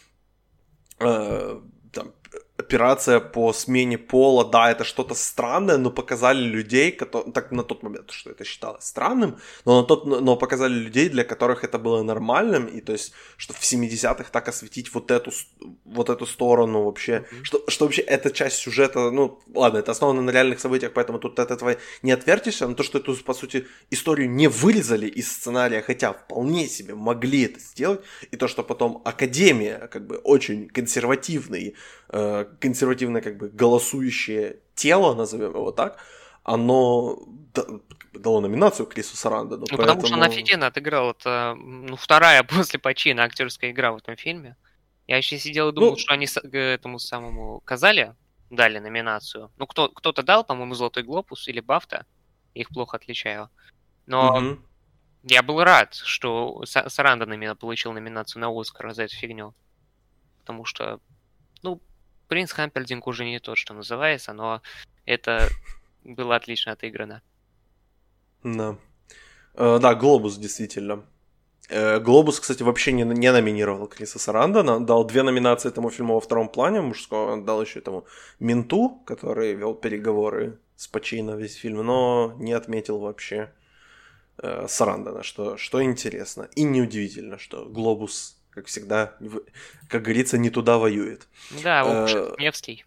э, там, операция по смене пола, да, это что-то странное, но показали людей, которые, так на тот момент, что это считалось странным, но, на тот, но показали людей, для которых это было нормальным, и то есть, что в семидесятых так осветить вот эту, вот эту сторону вообще, Мгм. что, что вообще эта часть сюжета, ну, ладно, это основано на реальных событиях, поэтому тут от этого не отвертишься, но то, что эту, по сути, историю не вырезали из сценария, хотя вполне себе могли это сделать, и то, что потом Академия, как бы, очень консервативный, э, консервативное, как бы, голосующее тело, назовем его так, оно да- как бы дало номинацию Крису Сарандону, Ну, потому что он поэтому... офигенно отыграл. Это м, ну, вторая после почина актерская игра в этом фильме. Я еще сидел и думал, Ну, что они с- к этому самому Казали дали номинацию. Ну, кто, кто-то дал, по-моему, Золотой Глобус или Бафта. Их плохо отличаю. Но мгм. я был рад, что Са- Сарандон именно получил номинацию на Оскар за эту фигню. Потому что, ну, Принц Хампердинг уже не тот, что называется, но это было отлично отыграно. Да. Э, да, Глобус, действительно. Э, Глобус, кстати, вообще не, не номинировал Криса Сарандона. Дал две номинации этому фильму во втором плане мужского. Он дал еще этому Менту, который вел переговоры с Пачино весь фильм, но не отметил вообще э, Сарандона, что, что интересно. И неудивительно, что Глобус, как всегда, в- как говорится, не туда воюет. Да, ох уж Э, этот Невский.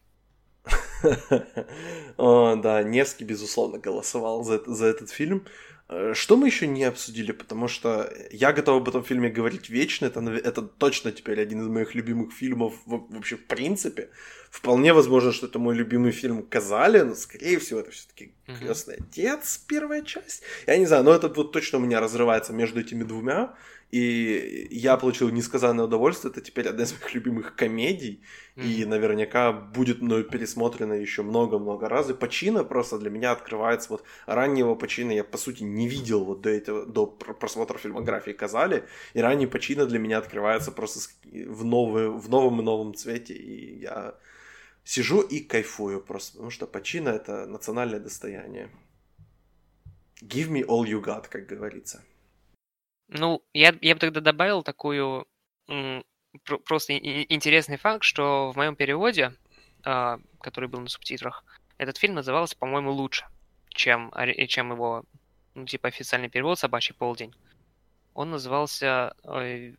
О, да, Невский, безусловно, голосовал за, это- за этот фильм. Э, Что мы еще не обсудили, потому что я готов об этом фильме говорить вечно. Это, нав- это точно теперь один из моих любимых фильмов в- вообще в принципе. Вполне возможно, что это мой любимый фильм Казали, но скорее всего это все-таки Мгм. Крестный отец, первая часть. Я не знаю, но это вот точно у меня разрывается между этими двумя. И я получил несказанное удовольствие. Это теперь одна из моих любимых комедий. Мгм. И наверняка будет мною пересмотрено еще много-много раз. И Пачино просто для меня открывается. Вот раннего Пачино я, по сути, не видел вот до этого, до пр- просмотра фильмографии Казали. И ранний Пачино для меня открывается просто с- в, новый, в новом и новом цвете. И я сижу и кайфую просто, потому что Пачино — это национальное достояние. Give me all you got, как говорится. Ну, я, я бы тогда добавил такую м, про- просто и- и- интересный факт, что в моем переводе, а, который был на субтитрах, этот фильм назывался, по-моему, лучше, чем, ори- чем его, ну, типа, официальный перевод «Собачий полдень». Он назывался, ой,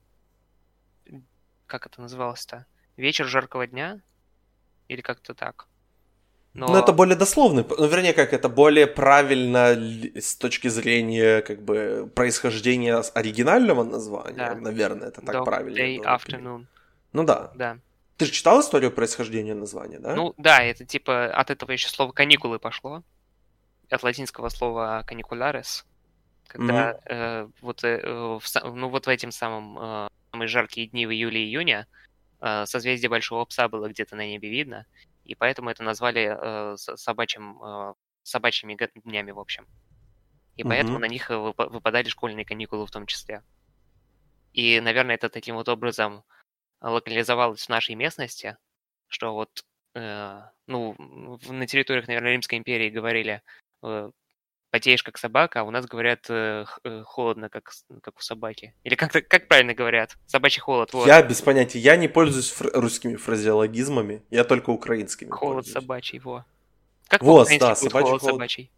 как это называлось-то? «Вечер жаркого дня» или как-то так. Но... Ну, это более дословный, ну, вернее, как, это более правильно с точки зрения, как бы, происхождения оригинального названия, Да. наверное, это так Dog правильнее Day было бы перевести. Afternoon. Ну да. Да. Ты же читал историю происхождения названия, да? Ну, да, это типа от этого еще слово каникулы пошло. От латинского слова caniculares. Когда Мгм. э, вот, э, в, ну, вот в этим самым э, самые жаркие дни в июле и июне э, созвездие Большого Пса было где-то на небе видно, и поэтому это назвали э, с- собачьим, э, собачьими га- днями, в общем. И поэтому Мгм. на них э, выпа- выпадали школьные каникулы в том числе. И, наверное, это таким вот образом локализовалось в нашей местности, что вот, э, ну, в- на территориях, наверное, Римской империи говорили э, потеешь как собака, а у нас говорят э, х- э, холодно, как, с- как у собаки. Или как, как правильно говорят? Собачий холод, вот. Я без понятия, я не пользуюсь фр- русскими фразеологизмами, я только украинскими Холод пользуюсь. собачий, во. Как Вот, по-украински да, будет собачий холод холод, собачий?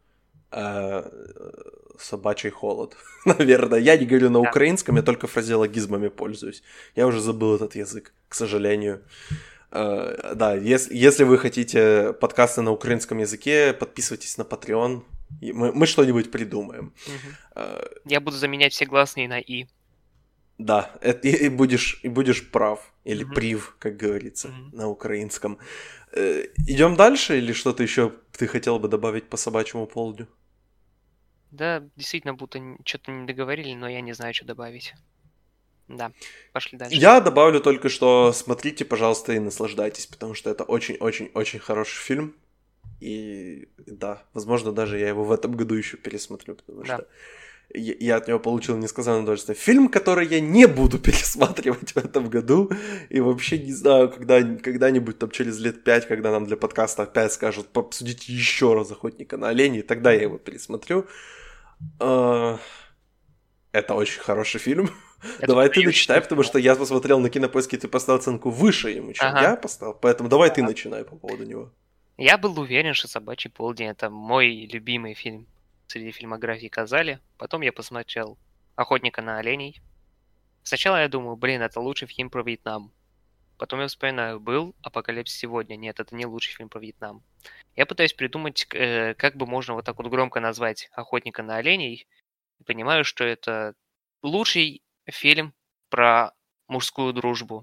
э, собачий холод, наверное. Я не говорю на Да. украинском, я только фразеологизмами пользуюсь. Я уже забыл этот язык, к сожалению. Э, Да, если, если вы хотите подкасты на украинском языке, подписывайтесь на Patreon. И Мы, мы что-нибудь придумаем. Мгм. Э, Я буду заменять все гласные на «и». Да, это, и, и будешь, и будешь прав. Или Мгм. прив, как говорится, Мгм. на украинском. Э, идем дальше, или что-то еще ты хотел бы добавить по собачьему полдню? Да, действительно, будто что-то не договорили, но я не знаю, что добавить. Да, пошли дальше. Я добавлю только, что смотрите, пожалуйста, и наслаждайтесь, потому что это очень-очень-очень хороший фильм. И да, возможно, даже я его в этом году еще пересмотрю, потому Да. что я, я от него получил несказанное удовольствие. Фильм, который я не буду пересматривать в этом году, и вообще не знаю, когда, когда-нибудь там через лет пять, когда нам для подкаста опять скажут, обсудите еще раз «Охотника на оленей», тогда я его пересмотрю. А, Это очень хороший фильм. Это Давай ты подающийся начинай, потому фильм. что я посмотрел на Кинопоиске, ты поставил оценку выше ему, чем Ага. я поставил. Поэтому давай ты Ага. начинай по поводу него. Я был уверен, что «Собачий полдень» — это мой любимый фильм среди фильмографии Казали. Потом я посмотрел «Охотника на оленей». Сначала я думал, блин, это лучший фильм про Вьетнам. Потом я вспоминаю, был «Апокалипсис сегодня». Нет, это не лучший фильм про Вьетнам. Я пытаюсь придумать, э, как бы можно вот так вот громко назвать «Охотника на оленей». И понимаю, что это лучший фильм про мужскую дружбу.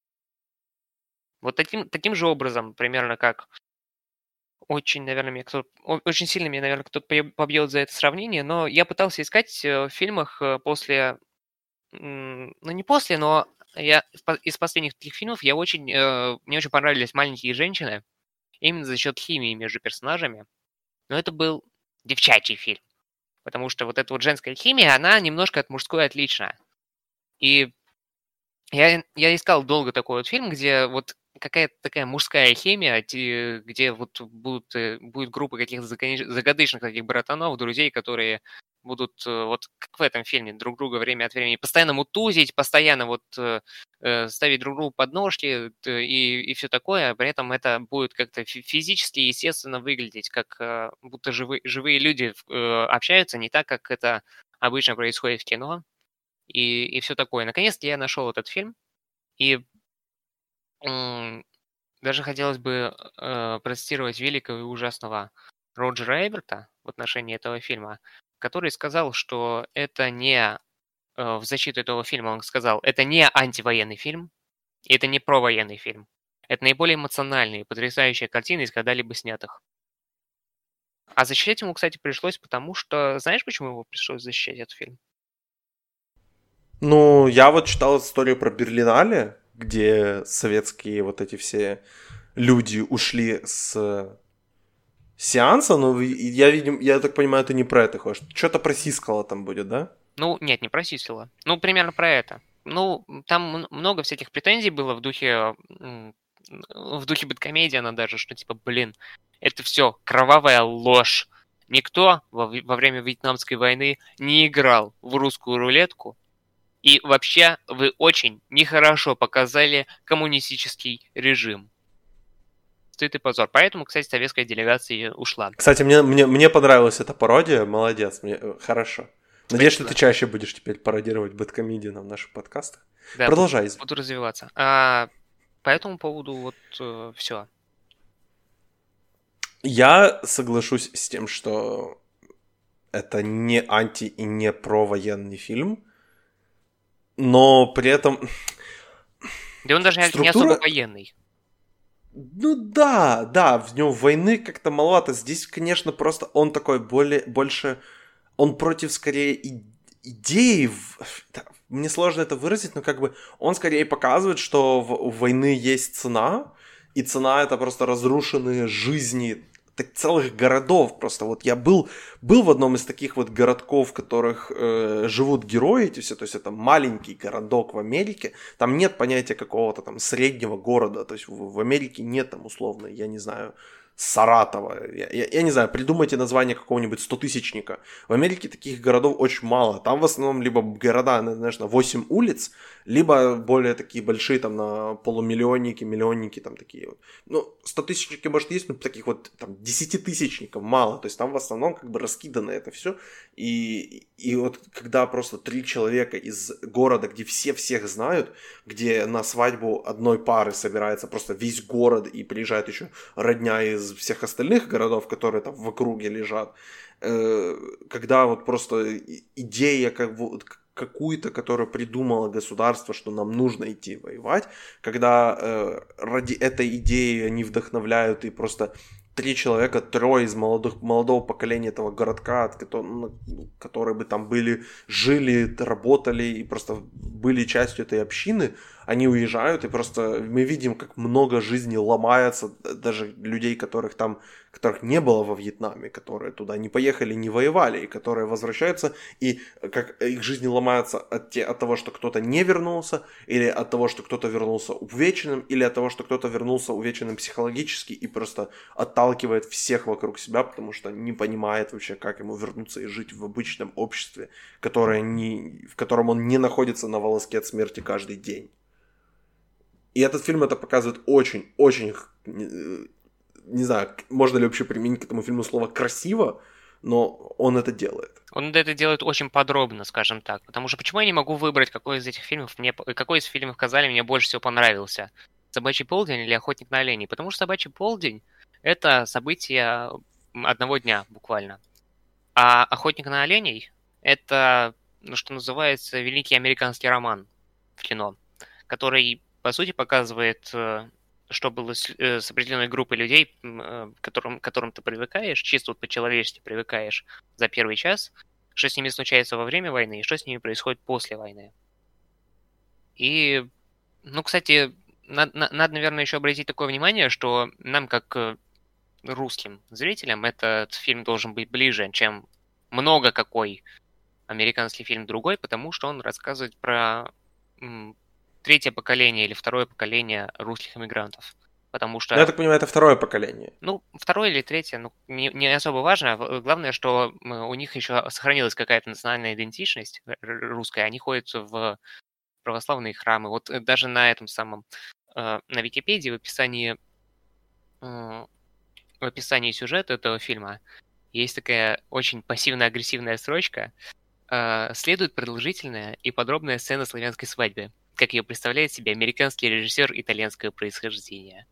Вот таким, таким же образом, примерно как очень, наверное, меня кто о- очень сильно меня, наверное, кто-то пое- побьет за это сравнение, но я пытался искать э, в фильмах э, после, м, ну не после, но я из по- из последних таких фильмов я очень, э, мне очень понравились «Маленькие женщины» именно за счет химии между персонажами. Но это был девчачий фильм, потому что вот эта вот женская химия, она немножко от мужской отлична. И Я, я искал долго такой вот фильм, где вот какая-то такая мужская химия, те- где вот будут, э, будет группа каких-то загони- загадочных таких братанов, друзей, которые будут э, вот как в этом фильме друг друга время от времени постоянно мутузить, постоянно вот э, э, ставить друг другу подножки т- и, и все такое, а при этом это будет как-то фи- физически и естественно выглядеть, как э, будто живы- живые люди э, общаются, не так, как это обычно происходит в кино и, и все такое. Наконец-то я нашел этот фильм, и м, даже хотелось бы э, процитировать великого и ужасного Роджера Эберта в отношении этого фильма, который сказал, что это не э, в защиту этого фильма, он сказал, это не антивоенный фильм, и это не провоенный фильм. Это наиболее эмоциональные и потрясающие картины из когда-либо снятых. А защищать ему, кстати, пришлось, потому что... Знаешь, почему его пришлось защищать, этот фильм? Ну, я вот читал историю про Берлинале, где советские вот эти все люди ушли с сеанса, но я, видим, я так понимаю, это не про это хочешь. Что-то про Сискала там будет, да? Ну, нет, не про Сисела. Ну, примерно про это. Ну, там м- много всяких претензий было в духе, м, в духе бэдкомедиана даже, что типа, блин, это все кровавая ложь. Никто во, в- во время Вьетнамской войны не играл в русскую рулетку. И вообще вы очень нехорошо показали коммунистический режим. Стыд и позор. Поэтому, кстати, советская делегация и ушла. Кстати, мне, мне, мне понравилась эта пародия, молодец, мне, э, хорошо. Надеюсь, что Спасибо. ты чаще будешь теперь пародировать бэдкомедиана в наших подкастах. Да, буду, Продолжай. извини. буду развиваться. А, по этому поводу вот все. Я соглашусь с тем, что это не анти- и не провоенный фильм, но при этом Да он даже не структура... особо военный. Ну да, да, в нем войны как-то маловато. Здесь, конечно, просто он такой более, больше... Он против, скорее, и- идеи... в- да, мне сложно это выразить, но как бы он скорее показывает, что в- у войны есть цена, и цена — это просто разрушенные жизни так, целых городов. Просто вот я был, был в одном из таких вот городков, в которых э, живут герои эти все, то есть это маленький городок в Америке, там нет понятия какого-то там среднего города, то есть в, в Америке нет там условно, я не знаю, Саратова, я, я, я не знаю, придумайте название какого-нибудь стотысячника. В Америке таких городов очень мало, там в основном либо города, знаешь, на восемь улиц, либо более такие большие, там на полумиллионники, миллионники, там такие вот. Ну, стотысячники, может, есть, но таких вот там десятитысячников мало, то есть там в основном как бы раскидано это все. И, и вот когда просто три человека из города, где все всех знают, где на свадьбу одной пары собирается просто весь город и приезжает еще родня из всех остальных городов, которые там в округе лежат, э, когда вот просто идея как вот какую-то, которую придумало государство, что нам нужно идти воевать, когда э, ради этой идеи они вдохновляют и просто три человека, трое из молодых, молодого поколения этого городка, от которого, которые бы там были, жили, работали и просто были частью этой общины, они уезжают, и просто мы видим, как много жизней ломается, даже людей, которых там, которых не было во Вьетнаме, которые туда не поехали, не воевали, и которые возвращаются, и как их жизни ломаются от, те, от того, что кто-то не вернулся, или от того, что кто-то вернулся увеченным, или от того, что кто-то вернулся увеченным психологически и просто отталкивает всех вокруг себя, потому что не понимает вообще, как ему вернуться и жить в обычном обществе, которое не, в котором он не находится на волоске от смерти каждый день. И этот фильм это показывает очень-очень, не, не знаю, можно ли вообще применить к этому фильму слово «красиво», но он это делает. Он это делает очень подробно, скажем так. Потому что почему я не могу выбрать, какой из этих фильмов мне, какой из фильмов «Казали» мне больше всего понравился? «Собачий полдень» или «Охотник на оленей»? Потому что «Собачий полдень» — это событие одного дня буквально. А «Охотник на оленей» — это, ну, что называется, великий американский роман в кино, который, по сути, показывает, что было с, с определенной группой людей, к которым, к которым ты привыкаешь, чисто вот по-человечески привыкаешь за первый час, что с ними случается во время войны и что с ними происходит после войны. И, ну, кстати, надо, надо, наверное, еще обратить такое внимание, что нам, как русским зрителям, этот фильм должен быть ближе, чем много какой американский фильм другой, потому что он рассказывает про м, третье поколение или второе поколение русских иммигрантов. Потому что... Я так понимаю, это второе поколение. Ну, второе или третье, ну, не, не особо важно. Главное, что у них еще сохранилась какая-то национальная идентичность русская. Они ходят в православные храмы. Вот даже на этом самом... На Википедии в описании в описании сюжета этого фильма есть такая очень пассивно-агрессивная строчка. Следует продолжительная и подробная сцена славянской свадьбы, как ее представляет себе американский режиссер итальянского происхождения.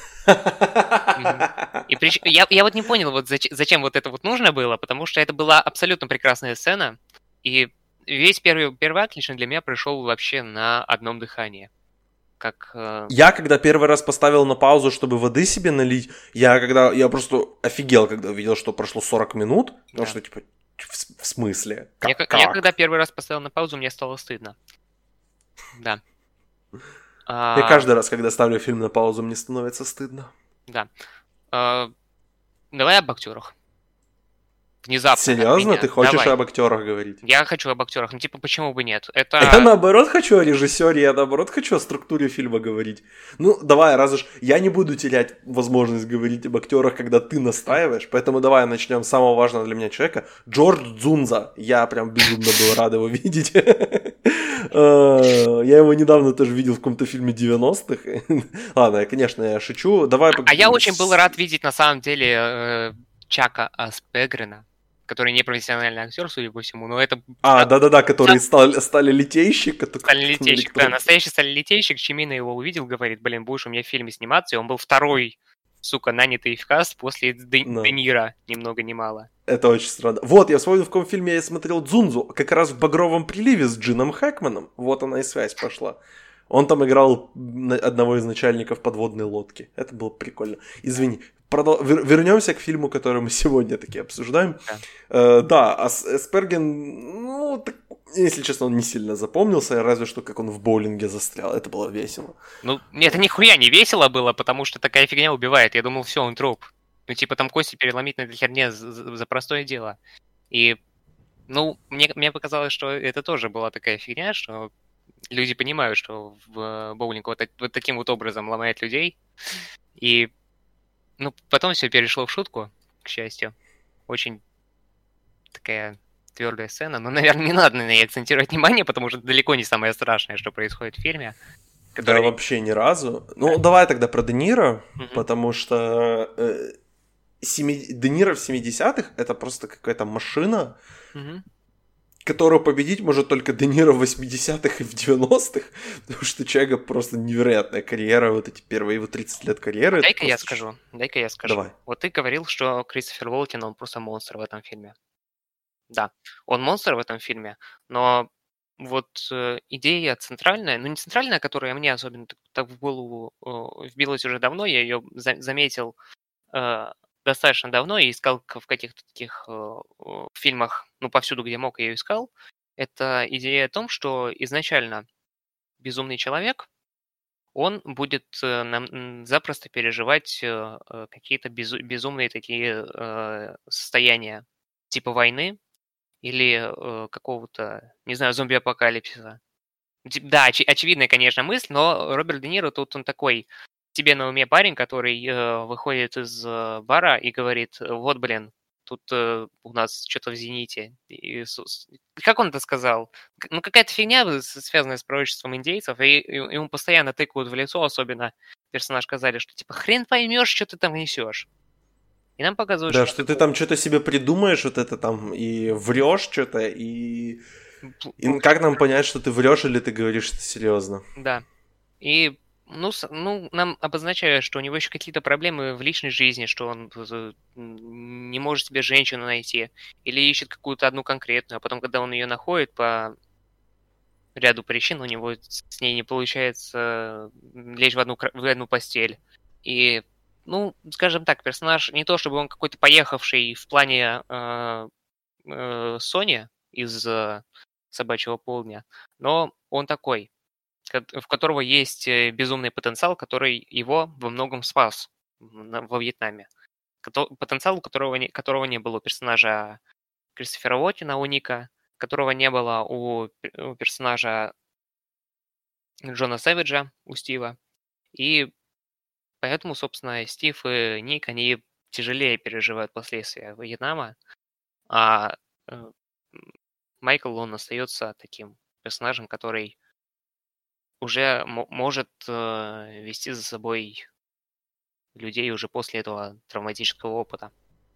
И прич... я, я вот не понял, вот зачем, зачем вот это вот нужно было, потому что это была абсолютно прекрасная сцена, и весь первый, первый акт лично для меня прошел вообще на одном дыхании. Как... Я когда первый раз поставил на паузу, чтобы воды себе налить, я когда я просто офигел, когда увидел, что прошло сорок минут, потому да. что типа в, в смысле? Как, я, как? я когда первый раз поставил на паузу, мне стало стыдно. Да. Я каждый раз, когда ставлю фильм на паузу, мне становится стыдно. Да. А, давай об актерах. Внезапно. Серьезно? Ты хочешь Давай. об актерах говорить? Я хочу об актерах. Ну, типа, почему бы нет? Это... Я наоборот хочу о режиссере, я наоборот хочу о структуре фильма говорить. Ну, давай, раз уж я не буду терять возможность говорить об актерах, когда ты настаиваешь, поэтому давай начнем с самого важного для меня человека. Джордж Дзунза. Я прям безумно был рад его видеть. Я его недавно тоже видел в каком-то фильме девяностых. Ладно, конечно, я шучу. Давай. А я очень был рад видеть, на самом деле, Чака Аспегрена, который не профессиональный актер, судя по всему, но это... А, да-да-да, который стали, стали литейщик. Стали литейщик, да, настоящий стали литейщик. Чимина его увидел, говорит, блин, будешь у меня в фильме сниматься, и он был второй сука, нанятый в каст после Де, No. Де Ниро, ни много ни мало. Это очень странно. Вот, я вспомнил, в каком фильме я смотрел Дзунзу, как раз в «Багровом приливе» с Джином Хэкманом. Вот она и связь пошла. Он там играл одного из начальников подводной лодки. Это было прикольно. Извини. Продол... Вернемся к фильму, который мы сегодня таки обсуждаем. Да, э, да а Эсперген, ну, так, если честно, он не сильно запомнился, разве что как он в боулинге застрял. Это было весело. Ну, это нихуя не весело было, потому что такая фигня убивает. Я думал, все, он труп. Ну, типа, там кости переломить на этой херне за, за, за простое дело. И, ну, мне, мне показалось, что это тоже была такая фигня, что люди понимают, что в боулинг вот, вот таким вот образом ломает людей. И, ну, потом все перешло в шутку, к счастью. Очень такая твердая сцена. Но, наверное, не надо на ней акцентировать внимание, потому что это далеко не самое страшное, что происходит в фильме. Который... Да, вообще ни разу. Ну, да. Давай тогда про Де Ниро, угу. потому что э, семи... Де Ниро в семидесятых это просто какая-то машина, угу. которую победить может только Де Ниро в восьмидесятых и в девяностых, потому что у человека просто невероятная карьера, вот эти первые его тридцать лет карьеры. Дай-ка я скажу, дай-ка я скажу. Давай. Вот ты говорил, что Кристофер Уокен, он просто монстр в этом фильме. Да, он монстр в этом фильме, но вот э, идея центральная, ну не центральная, которая мне особенно так, так в голову э, вбилась уже давно, я ее за- заметил э, достаточно давно и искал в каких-то таких э, фильмах, ну повсюду, где мог, я ее искал. Это идея о том, что изначально безумный человек, он будет э, нам, запросто переживать э, какие-то безу- безумные такие э, состояния, типа войны, или э, какого-то, не знаю, зомби-апокалипсиса. Да, оч- очевидная, конечно, мысль, но Роберт Де Ниро тут он такой тебе на уме парень, который э, выходит из э, бара и говорит, вот, блин, тут э, у нас что-то в зените. И, как он это сказал? Ну, какая-то фигня, связанная с пророчеством индейцев, и, и ему постоянно тыкают в лицо, особенно персонаж Казали, что типа хрен поймешь, что ты там несешь. И нам показывают, да, что, что ты там что-то себе придумаешь, вот это там, и врешь что-то, и... и как нам понять, что ты врешь или ты говоришь это серьезно? Да. И, ну, ну, нам обозначают, что у него еще какие-то проблемы в личной жизни, что он не может себе женщину найти, или ищет какую-то одну конкретную, а потом, когда он ее находит по ряду причин, у него с ней не получается лечь в одну, в одну постель. И ну, скажем так, персонаж не то чтобы он какой-то поехавший в плане э, э, Сони из э, «Собачьего полдня», но он такой, в которого есть безумный потенциал, который его во многом спас во Вьетнаме. Потенциал, у которого не, которого не было у персонажа Кристофера Уокена, у Ника, которого не было у, у персонажа Джона Сэвиджа, у Стива. И поэтому, собственно, Стив и Ник, они тяжелее переживают последствия Вьетнама, а э, Майкл, он остается таким персонажем, который уже м- может э, вести за собой людей уже после этого травматического опыта.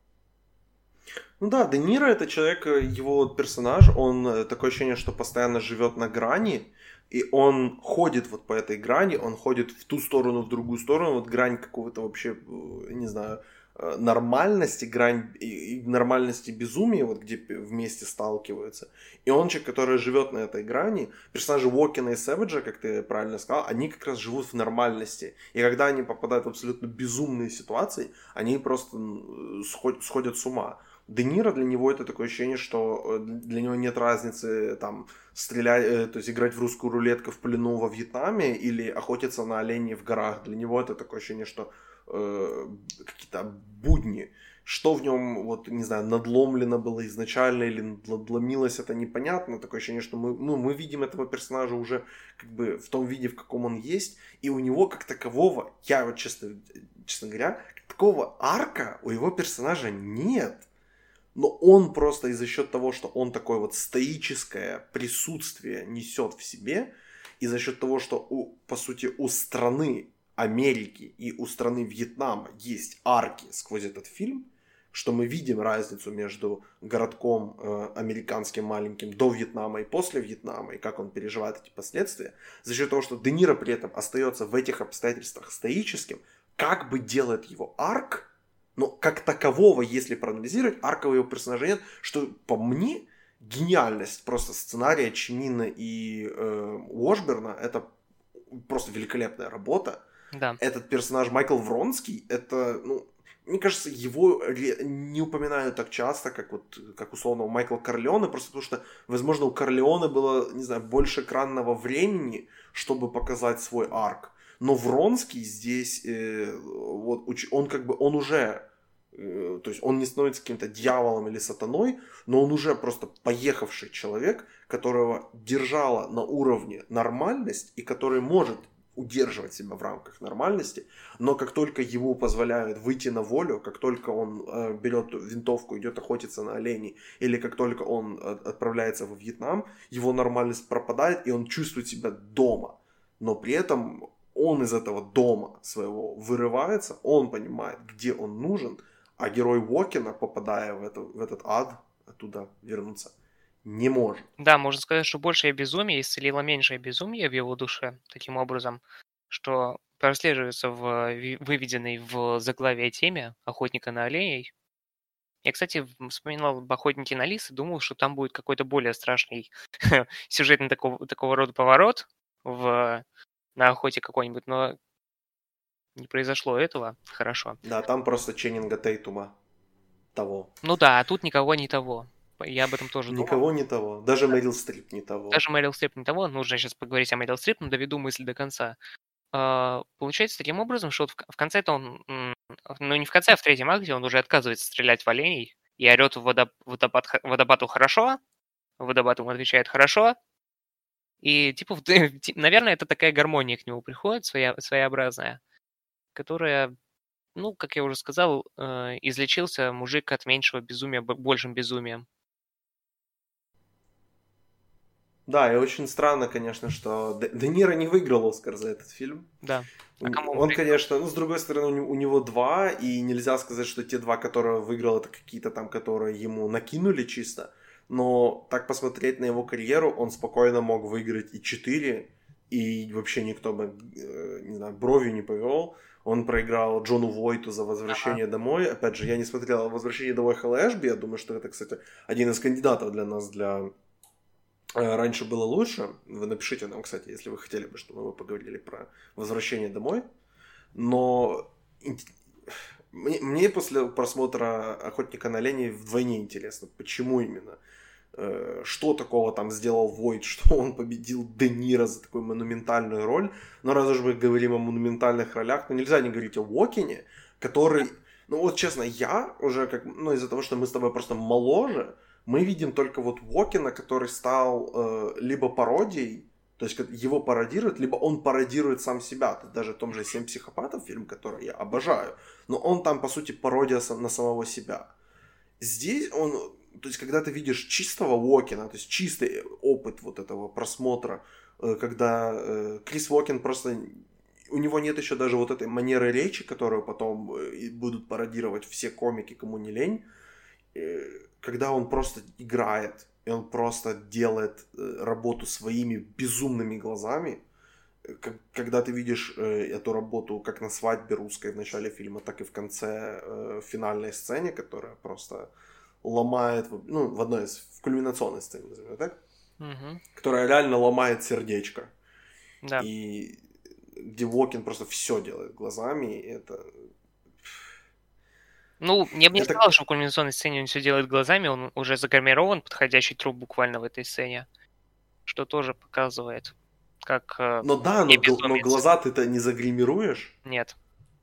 Ну да, Де Ниро это человек, его персонаж, он такое ощущение, что постоянно живет на грани, и он ходит вот по этой грани, он ходит в ту сторону, в другую сторону, вот грань какого-то вообще, не знаю, нормальности, грань и нормальности безумия, вот где вместе сталкиваются. И он человек, который живет на этой грани. Персонажи Уокена и Сэвиджа, как ты правильно сказал, они как раз живут в нормальности. И когда они попадают в абсолютно безумные ситуации, они просто сходят с ума. Де Ниро, для него это такое ощущение, что для него нет разницы там стрелять, то есть играть в русскую рулетку в плену во Вьетнаме или охотиться на оленей в горах. Для него это такое ощущение, что э, какие-то будни. Что в нем, вот, не знаю, надломлено было изначально или надломилось, это непонятно. Такое ощущение, что мы, ну, мы видим этого персонажа уже как бы в том виде, в каком он есть. И у него как такового, я вот честно, честно говоря, как такого арка у его персонажа нет. Но он просто и за счет того, что он такое вот стоическое присутствие несет в себе, и за счет того, что, у, по сути, у страны Америки и у страны Вьетнама есть арки сквозь этот фильм, что мы видим разницу между городком э, американским маленьким до Вьетнама и после Вьетнама, и как он переживает эти последствия, за счет того, что Де Ниро при этом остается в этих обстоятельствах стоическим, как бы делает его арк, но как такового, если проанализировать, аркового его персонажа нет, что по мне гениальность просто сценария Чимина и э, Уошберна, это просто великолепная работа. Да. Этот персонаж Майкл Вронский, это, ну, мне кажется, его не упоминают так часто, как вот, как условно у Майкла Корлеоне, просто потому что, возможно, у Корлеоне было, не знаю, больше экранного времени, чтобы показать свой арк. Но Вронский здесь, э, вот, он как бы, он уже, э, то есть он не становится каким-то дьяволом или сатаной, но он уже просто поехавший человек, которого держала на уровне нормальность и который может удерживать себя в рамках нормальности, но как только ему позволяют выйти на волю, как только он э, берет винтовку, идет охотиться на оленей, или как только он э, отправляется во Вьетнам, его нормальность пропадает, и он чувствует себя дома. Но при этом он из этого дома своего вырывается, он понимает, где он нужен, а герой Уокена, попадая в, это, в этот ад, оттуда вернуться не может. Да, можно сказать, что большее безумие исцелило меньшее безумие в его душе, таким образом, что прослеживается в ви- выведенной в заглавие теме «Охотника на оленей». Я, кстати, в- вспоминал об «Охотнике на лис» и думал, что там будет какой-то более страшный сюжетный такого, такого рода поворот в, на охоте какой-нибудь, но не произошло этого. Хорошо. Да, там просто Ченнинга Тейтума того. Ну да, а тут никого не того. Я об этом тоже думал. Никого не того. Даже Мэрил Стрип не того. Даже Мэрил Стрип не того. Нужно сейчас поговорить о Мэрил Стрип, но доведу мысль до конца. А, получается таким образом, что вот в, в конце-то он... м, Ну, не в конце, а в третьем акте он уже отказывается стрелять в оленей и орёт в водоп- водопад, х- водопаду «хорошо». Водопад ему отвечает «хорошо». И, типа, в- ти- наверное, это такая гармония к нему приходит, своя, своеобразная, которая, ну, как я уже сказал, э, излечился мужик от меньшего безумия б- большим безумием. Да, и очень странно, конечно, что Де, Де Ниро не выиграл Оскар за этот фильм. Да. А кому он Он, выиграл? конечно, ну, с другой стороны, у него, у него два, и нельзя сказать, что те два, которые выиграл, это какие-то там, которые ему накинули чисто. Но так посмотреть на его карьеру, он спокойно мог выиграть и четыре, и вообще никто бы, э, не знаю, бровью не повел. Он проиграл Джону Войту за «Возвращение домой». Опять же, я не смотрел «Возвращение домой» Хэлла Эшби. Я думаю, что это, кстати, один из кандидатов для нас, для «Раньше было лучше». Вы напишите нам, кстати, если вы хотели бы, чтобы мы поговорили про «Возвращение домой». Но мне, мне после просмотра «Охотника на оленей» вдвойне интересно, почему именно. Что такого там сделал Войт, что он победил Де Ниро за такую монументальную роль. Но раз уж мы говорим о монументальных ролях, то нельзя не говорить о Уокене, который, ну вот честно, я уже, как, ну из-за того, что мы с тобой просто моложе, мы видим только вот Уокена, который стал э, либо пародией, то есть его пародируют, либо он пародирует сам себя. То есть даже в том же «Семь психопатов», фильм, который я обожаю, но он там, по сути, пародия на самого себя. Здесь он, то есть когда ты видишь чистого Уокена, то есть чистый опыт вот этого просмотра, когда э, Крис Уокен просто... У него нет еще даже вот этой манеры речи, которую потом будут пародировать все комики, кому не лень. Когда он просто играет, и он просто делает работу своими безумными глазами. Когда ты видишь эту работу как на свадьбе русской в начале фильма, так и в конце в финальной сцене, которая просто ломает, ну, в одной из, в кульминационной сцене, назовем так, Угу. которая реально ломает сердечко. Да. И где Уокен просто все делает глазами, и это... Ну, я бы не Это- сказал, что в кульминационной сцене он все делает глазами, он уже загримирован, подходящий труп буквально в этой сцене, что тоже показывает, как... э, Но да, но, не гл- но безумец. глаза ты-то не загримируешь. Нет.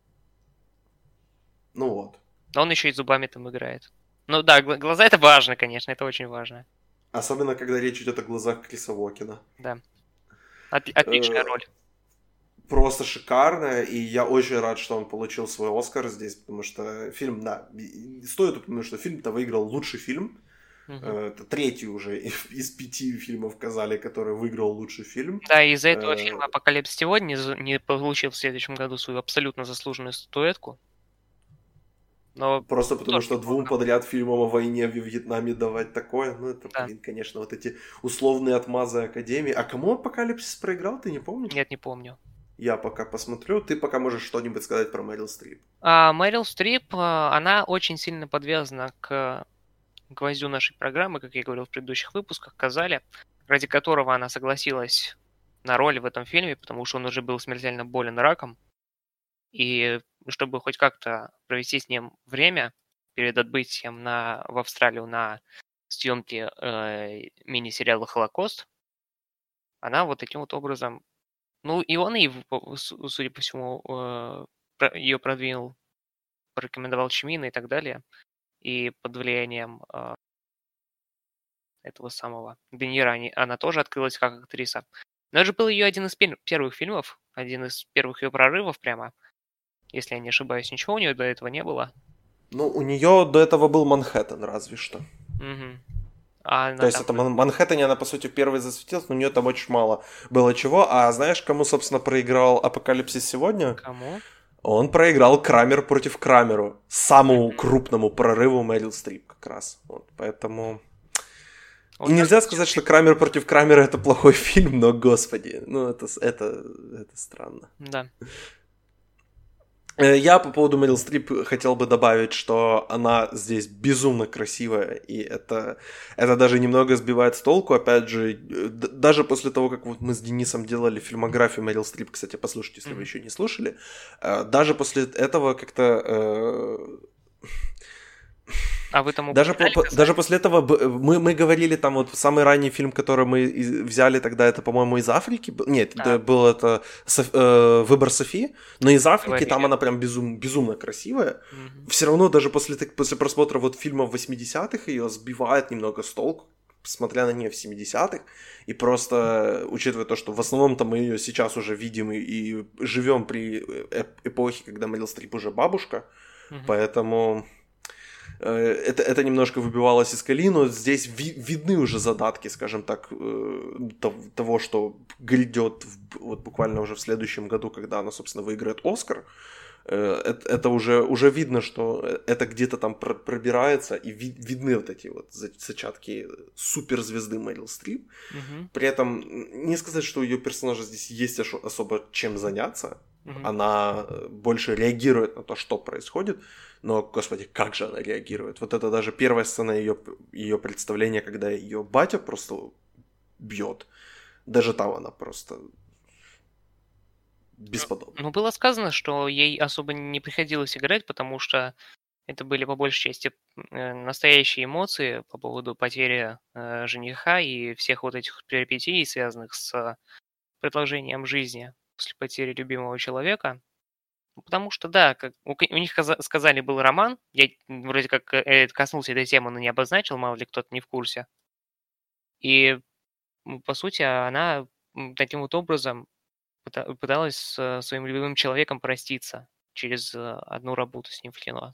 Ну вот. Но он еще и зубами там играет. Ну да, гл- глаза это важно, конечно, это очень важно. Особенно, когда речь идет о глазах Криса Уокена. Да. От- отличная Э, роль. Просто шикарная, и я очень рад, что он получил свой Оскар здесь, потому что фильм, да, и- и стоит упомянуть, что фильм-то выиграл лучший фильм. Мгм. Э, Это третий уже из пяти фильмов, казали, который выиграл лучший фильм. Да, и из-за этого э, фильма «Апокалипсис сегодня» не, за- не получил в следующем году свою абсолютно заслуженную статуэтку. Но Просто потому тоже что двум подряд фильмам о войне в Вьетнаме давать такое, ну это, Да. блин, конечно, вот эти условные отмазы Академии. А кому Апокалипсис проиграл, ты не помнишь? нет, не помню. Я пока посмотрю. Ты пока можешь что-нибудь сказать про Мэрил Стрип. А Мэрил Стрип, а, она очень сильно подвязана к гвоздю нашей программы, как я говорил в предыдущих выпусках, Казали, ради которого она согласилась на роль в этом фильме, потому что он уже был смертельно болен раком. И чтобы хоть как-то провести с ним время перед отбытием на, в Австралию на съемки э, мини-сериала «Холокост», она вот таким вот образом... Ну, и он, и, судя по всему, э, ее продвинул, порекомендовал Чимина и так далее. И под влиянием э, этого самого Де Ниро она тоже открылась как актриса. Но это же был ее один из первых фильмов, один из первых ее прорывов прямо. Если я не ошибаюсь, ничего у нее до этого не было. Ну, у нее до этого был Манхэттен, разве что. Угу. А То есть там... это Манхэттене она, по сути, первой засветилась, но у нее там очень мало было чего. А знаешь, кому, собственно, проиграл «Апокалипсис сегодня»? Кому? Он проиграл Крамер против Крамеру. Самому крупному прорыву Мэрил Стрип как раз. Вот, поэтому... Он И нельзя сказать, что Крамер против Крамера это плохой фильм, но, господи, ну это, это, это странно. Да. Я по поводу Мэрил Стрип хотел бы добавить, что она здесь безумно красивая, и это, это даже немного сбивает с толку, опять же, даже после того, как вот мы с Денисом делали фильмографию Мэрил Стрип, кстати, послушайте, если mm-hmm. вы еще не слушали, даже после этого как-то... А вы там даже, по, даже после этого мы, мы говорили там вот самый ранний фильм, который мы взяли тогда, это, по-моему, из Африки. Нет, а. это был это э, «Выбор Софи», но из Африки Говорили. Там она прям безум, безумно красивая. Угу. Все равно даже после, после просмотра вот фильмов восьмидесятых ее сбивает немного с толку, смотря на нее в семидесятых. И просто, учитывая то, что в основном-то мы ее сейчас уже видим и, и живем при эпохе, когда Мэрил Стрип уже бабушка, угу. поэтому... Это, это немножко выбивалось из колеи, но здесь ви, видны уже задатки, скажем так, того, что грядет вот буквально уже в следующем году, когда она, собственно, выиграет «Оскар». Это, это уже, уже видно, что это где-то там пробирается, и ви, видны вот эти вот зачатки суперзвезды Мэрил Стрип. Угу. При этом не сказать, что у ее персонажа здесь есть особо чем заняться. Угу. Она больше реагирует на то, что происходит. Но, господи, как же она реагирует. Вот это даже первая сцена ее, ее представления, когда ее батя просто бьет. Даже там она просто бесподобна. Ну, было сказано, что ей особо не приходилось играть, потому что это были по большей части настоящие эмоции по поводу потери э, жениха и всех вот этих перипетий, связанных с продолжением жизни после потери любимого человека. Потому что, да, как, у, у них сказали, был роман, я вроде как э, коснулся этой темы, но не обозначил, мало ли кто-то не в курсе. И, по сути, она таким вот образом пыталась с своим любимым человеком проститься через одну работу с ним в кино.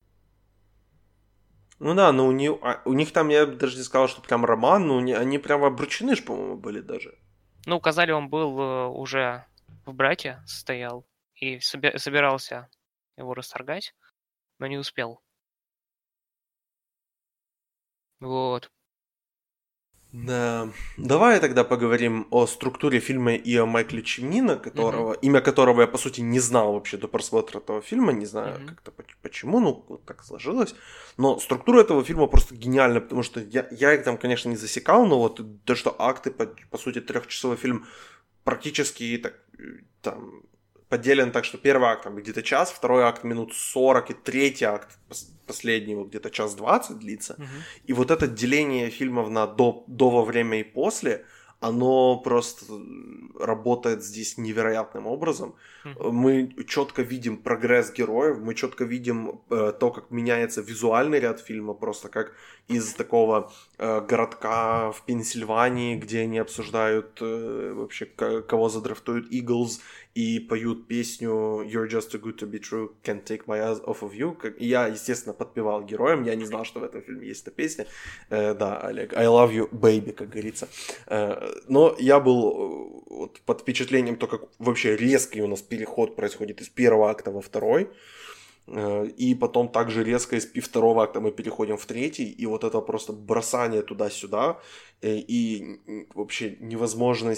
Ну да, но у, не, у них там, я даже не сказал, что прям роман, но они, они прям обручены ж, по-моему, были даже. Ну, указали, он был уже в браке, состоял. И собирался его расторгать, но не успел. Вот. Да. Давай тогда поговорим о структуре фильма и о Майкле Чимино, которого, mm-hmm. имя которого я, по сути, не знал вообще до просмотра этого фильма. Не знаю mm-hmm. как-то почему, ну, вот так сложилось. Но структура этого фильма просто гениальна, потому что я, я их там, конечно, не засекал, но вот то, что акты, по, по сути, трехчасовой фильм практически так, там... поделен так, что первый акт там где-то час, второй акт минут сорок, и третий акт, последний, вот где-то час двадцать длится. Uh-huh. И вот это деление фильмов на до, до, во время и после, оно просто работает здесь невероятным образом. Uh-huh. Мы четко видим прогресс героев, мы четко видим э, то, как меняется визуальный ряд фильма, просто как из такого э, городка в Пенсильвании, где они обсуждают э, вообще, к- кого задрафтуют Eagles, и поют песню «You're just too good to be true, can't take my eyes off of you». И я, естественно, подпевал героям, я не знал, что в этом фильме есть эта песня. Э, да, Олег, I love you, baby, как говорится. Э, но я был вот, под впечатлением то, как вообще резкий у нас переход происходит из первого акта во второй. Э, и потом также резко из второго акта мы переходим в третий. И вот это просто бросание туда-сюда. Э, и вообще невозможность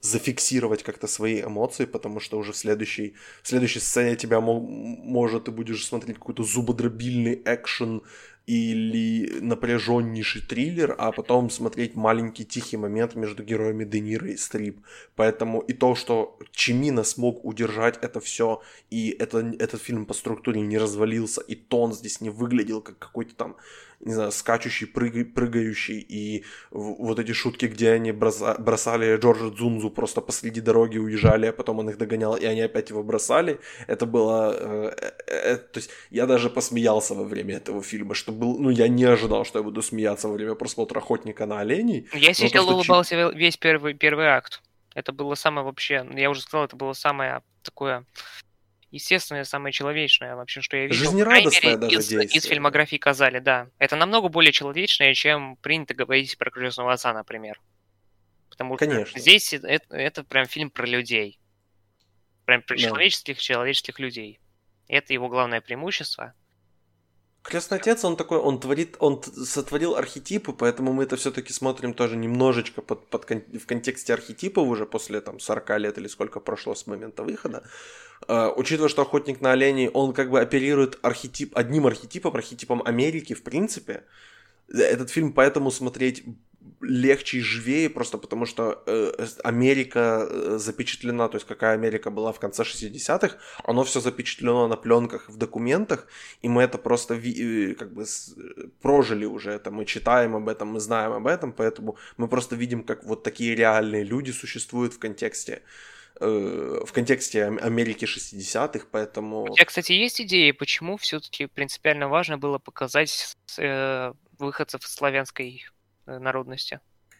зафиксировать как-то свои эмоции, потому что уже в следующей, в следующей сцене тебя, мо- может, ты будешь смотреть какой-то зубодробильный экшен или напряженнейший триллер, а потом смотреть маленький тихий момент между героями Де Ниро и Стрип. Поэтому и то, что Чимино смог удержать это все, и это, этот фильм по структуре не развалился, и тон здесь не выглядел как какой-то там, не знаю, скачущий, прыгай, прыгающий, и вот эти шутки, где они броса- бросали Джорджа Дзунзу просто посреди дороги, уезжали, а потом он их догонял, и они опять его бросали, это было... Э, э, э, то есть я даже посмеялся во время этого фильма, что был... Ну, я не ожидал, что я буду смеяться во время просмотра «Охотника на оленей». Я Но то, сидел, что Чи- улыбался ве- весь первый, первый акт. Это было самое вообще, я уже сказал, это было самое такое естественное, самое человечное вообще, что я видел, по крайней жизнерадостное мере, даже из, из действие. фильмографии Казали, да. Это намного более человечное, чем принято говорить про «Крестного отца», например. Потому что Конечно, здесь это, это прям фильм про людей. Прям про да. человеческих, человеческих людей. Это его главное преимущество. Крестный отец, он такой, он творит, он т- сотворил архетипы, поэтому мы это все-таки смотрим тоже немножечко под, под, кон- в контексте архетипов уже после там сорок лет или сколько прошло с момента выхода. Э, учитывая, что «Охотник на оленей», он как бы оперирует архетип, одним архетипом, архетипом Америки в принципе. Этот фильм поэтому смотреть легче и живее, просто потому что э, Америка э, запечатлена, то есть какая Америка была в конце шестидесятых, оно все запечатлено на пленках, в документах, и мы это просто ви- э, как бы с- прожили уже, это мы читаем об этом, мы знаем об этом, поэтому мы просто видим, как вот такие реальные люди существуют в контексте э, в контексте Ам- Америки шестидесятых, У поэтому... тебя, кстати, есть идеи, почему все-таки принципиально важно было показать э, выходцев из славянской э, народности?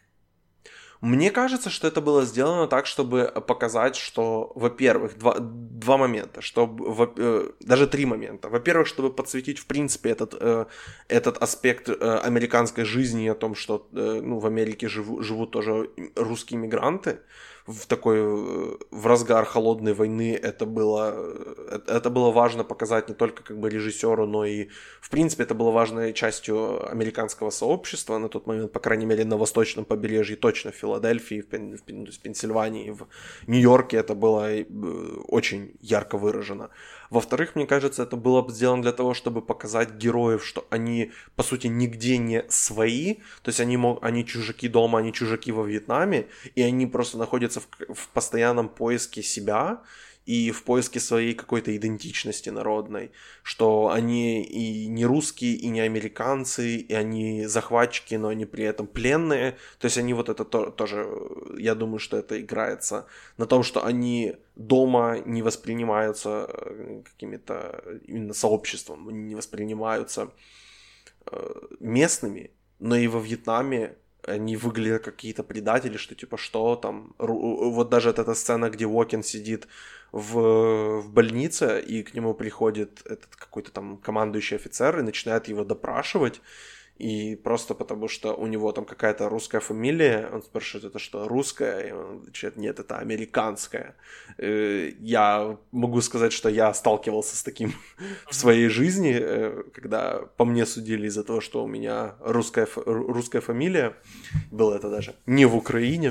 Мне кажется, что это было сделано так, чтобы показать, что, во-первых, два, два момента, чтобы, во- э, даже три момента. Во-первых, чтобы подсветить, в принципе, этот, э, этот аспект э, американской жизни, о том, что э, ну, в Америке живу- живут тоже русские мигранты, в такой, э, в разгар холодной войны это было, э, это было важно показать не только как бы режиссеру, но и, в принципе, это было важной частью американского сообщества на тот момент, по крайней мере, на восточном побережье, точно в Филадельфии, в, Пен- в Пен- в Пенсильвании, в Нью-Йорке это было э, очень ярко выражено. Во-вторых, мне кажется, это было бы сделано для того, чтобы показать героев, что они, по сути, нигде не свои, то есть они, мог, они чужаки дома, они чужаки во Вьетнаме, и они просто находятся в, в постоянном поиске себя и в поиске своей какой-то идентичности народной, что они и не русские, и не американцы, и они захватчики, но они при этом пленные, то есть они вот это то, тоже, я думаю, что это играется на том, что они дома не воспринимаются э, какими-то именно сообществом, они не воспринимаются э, местными, но и во Вьетнаме они выглядят как какие-то предатели, что типа что там, ру- вот даже вот эта сцена, где Уокен сидит в, в больнице, и к нему приходит этот какой-то там командующий офицер и начинает его допрашивать, и просто потому, что у него там какая-то русская фамилия, он спрашивает, это что, русская? И он отвечает, нет, это американская. Э, Я могу сказать, что я сталкивался с таким в Мгм. своей жизни, э, когда по мне судили из-за того, что у меня русская, фа- ру- русская фамилия. Было это даже не в Украине.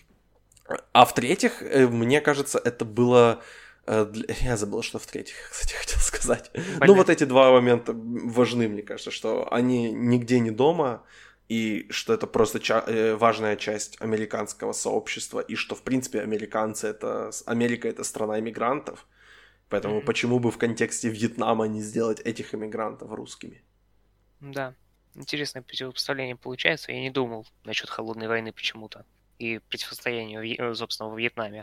А в-третьих, э, мне кажется, это было... э, для- Я забыл, что в-третьих, кстати, хотел сказать. Ну, Больно. вот эти два момента важны, мне кажется, что они нигде не дома, и что это просто ча- э, важная часть американского сообщества, и что, в принципе, американцы это... Америка — это страна иммигрантов, поэтому Мгм. почему бы в контексте Вьетнама не сделать этих иммигрантов русскими? Да. Интересное противопоставление получается. Я не думал насчет холодной войны почему-то. И противостояния, в Вье- э, собственно, во Вьетнаме,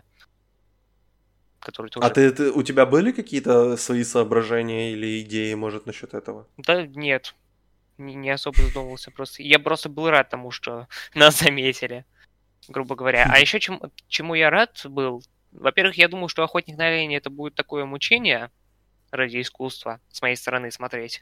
который А тоже... ты, ты- у тебя были какие-то свои соображения или идеи, может, насчет этого? Да нет, не, не особо задумывался. Просто... Я просто был рад тому, что нас заметили, грубо говоря. А еще чем, чему я рад был... Во-первых, я думал, что «Охотник на оленя» это будет такое мучение ради искусства с моей стороны смотреть.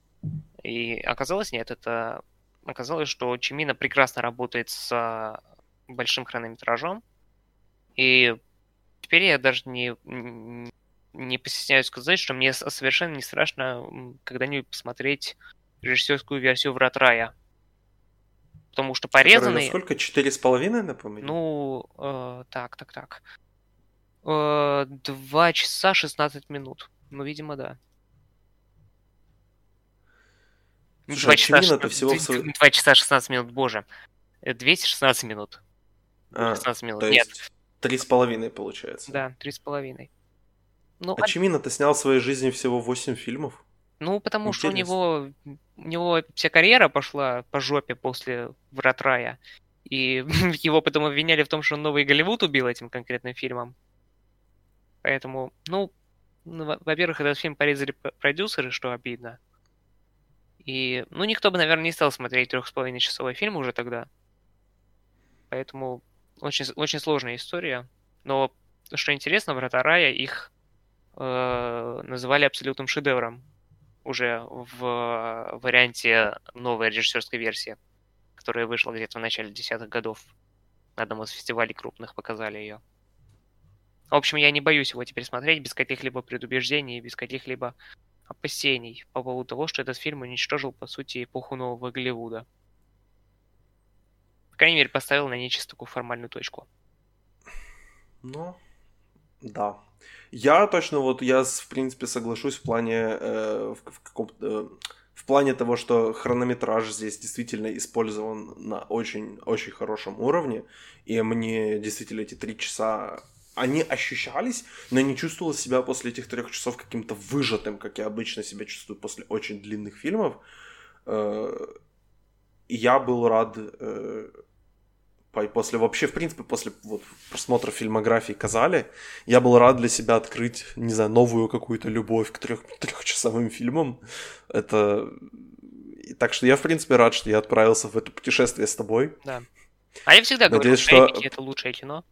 И оказалось нет, это оказалось, что Чимина прекрасно работает с а, большим хронометражом, и теперь я даже не, н- не постесняюсь сказать, что мне с- совершенно не страшно м, когда-нибудь посмотреть режиссерскую версию «Врат рая». Потому что Который порезанный... сколько? Четыре с половиной, напомню? Ну, э, так, так, так. Э, Два часа шестнадцать минут. Ну, видимо, да. Слушай, Два а часа, Чимина-то всего в свой... два часа шестнадцать минут, боже. Э, двести шестнадцать минут. А, шестнадцать минут, то нет. есть три с половиной получается. Да, три с половиной. Ну, А Чимина-то снял в своей жизни всего восемь фильмов. Ну, потому Интересно. что у него, у него вся карьера пошла по жопе после «Врат рая». И его потом обвиняли в том, что он новый Голливуд убил этим конкретным фильмом. Поэтому, ну, ну, во-первых, этот фильм порезали продюсеры, что обидно. И, ну, никто бы, наверное, не стал смотреть трех с половиной часовой фильм уже тогда. Поэтому очень, очень сложная история. Но, что интересно, «Врата рая» их э, называли абсолютным шедевром уже в варианте новой режиссерской версии, которая вышла где-то в начале десятых годов. На одном из фестивалей крупных показали ее. В общем, я не боюсь его теперь смотреть без каких-либо предубеждений, без каких-либо опасений по поводу того, что этот фильм уничтожил, по сути, эпоху нового Голливуда. По крайней мере, поставил на ней чисто такую формальную точку. Ну, да. Я точно вот, я, в принципе, соглашусь в плане, э, в, в, каком-то, э, в плане того, что хронометраж здесь действительно использован на очень-очень хорошем уровне, и мне действительно эти три часа, они ощущались, но я не чувствовал себя после этих трех часов каким-то выжатым, как я обычно себя чувствую после очень длинных фильмов. Э, и я был рад... Э, после вообще, в принципе, после вот, просмотра фильмографии Казали, я был рад для себя открыть, не знаю, новую какую-то любовь к трех, трехчасовым фильмам. Это... Так что я, в принципе, рад, что я отправился в это путешествие с тобой. Да. А я всегда говорю, что эпики — это лучшее кино.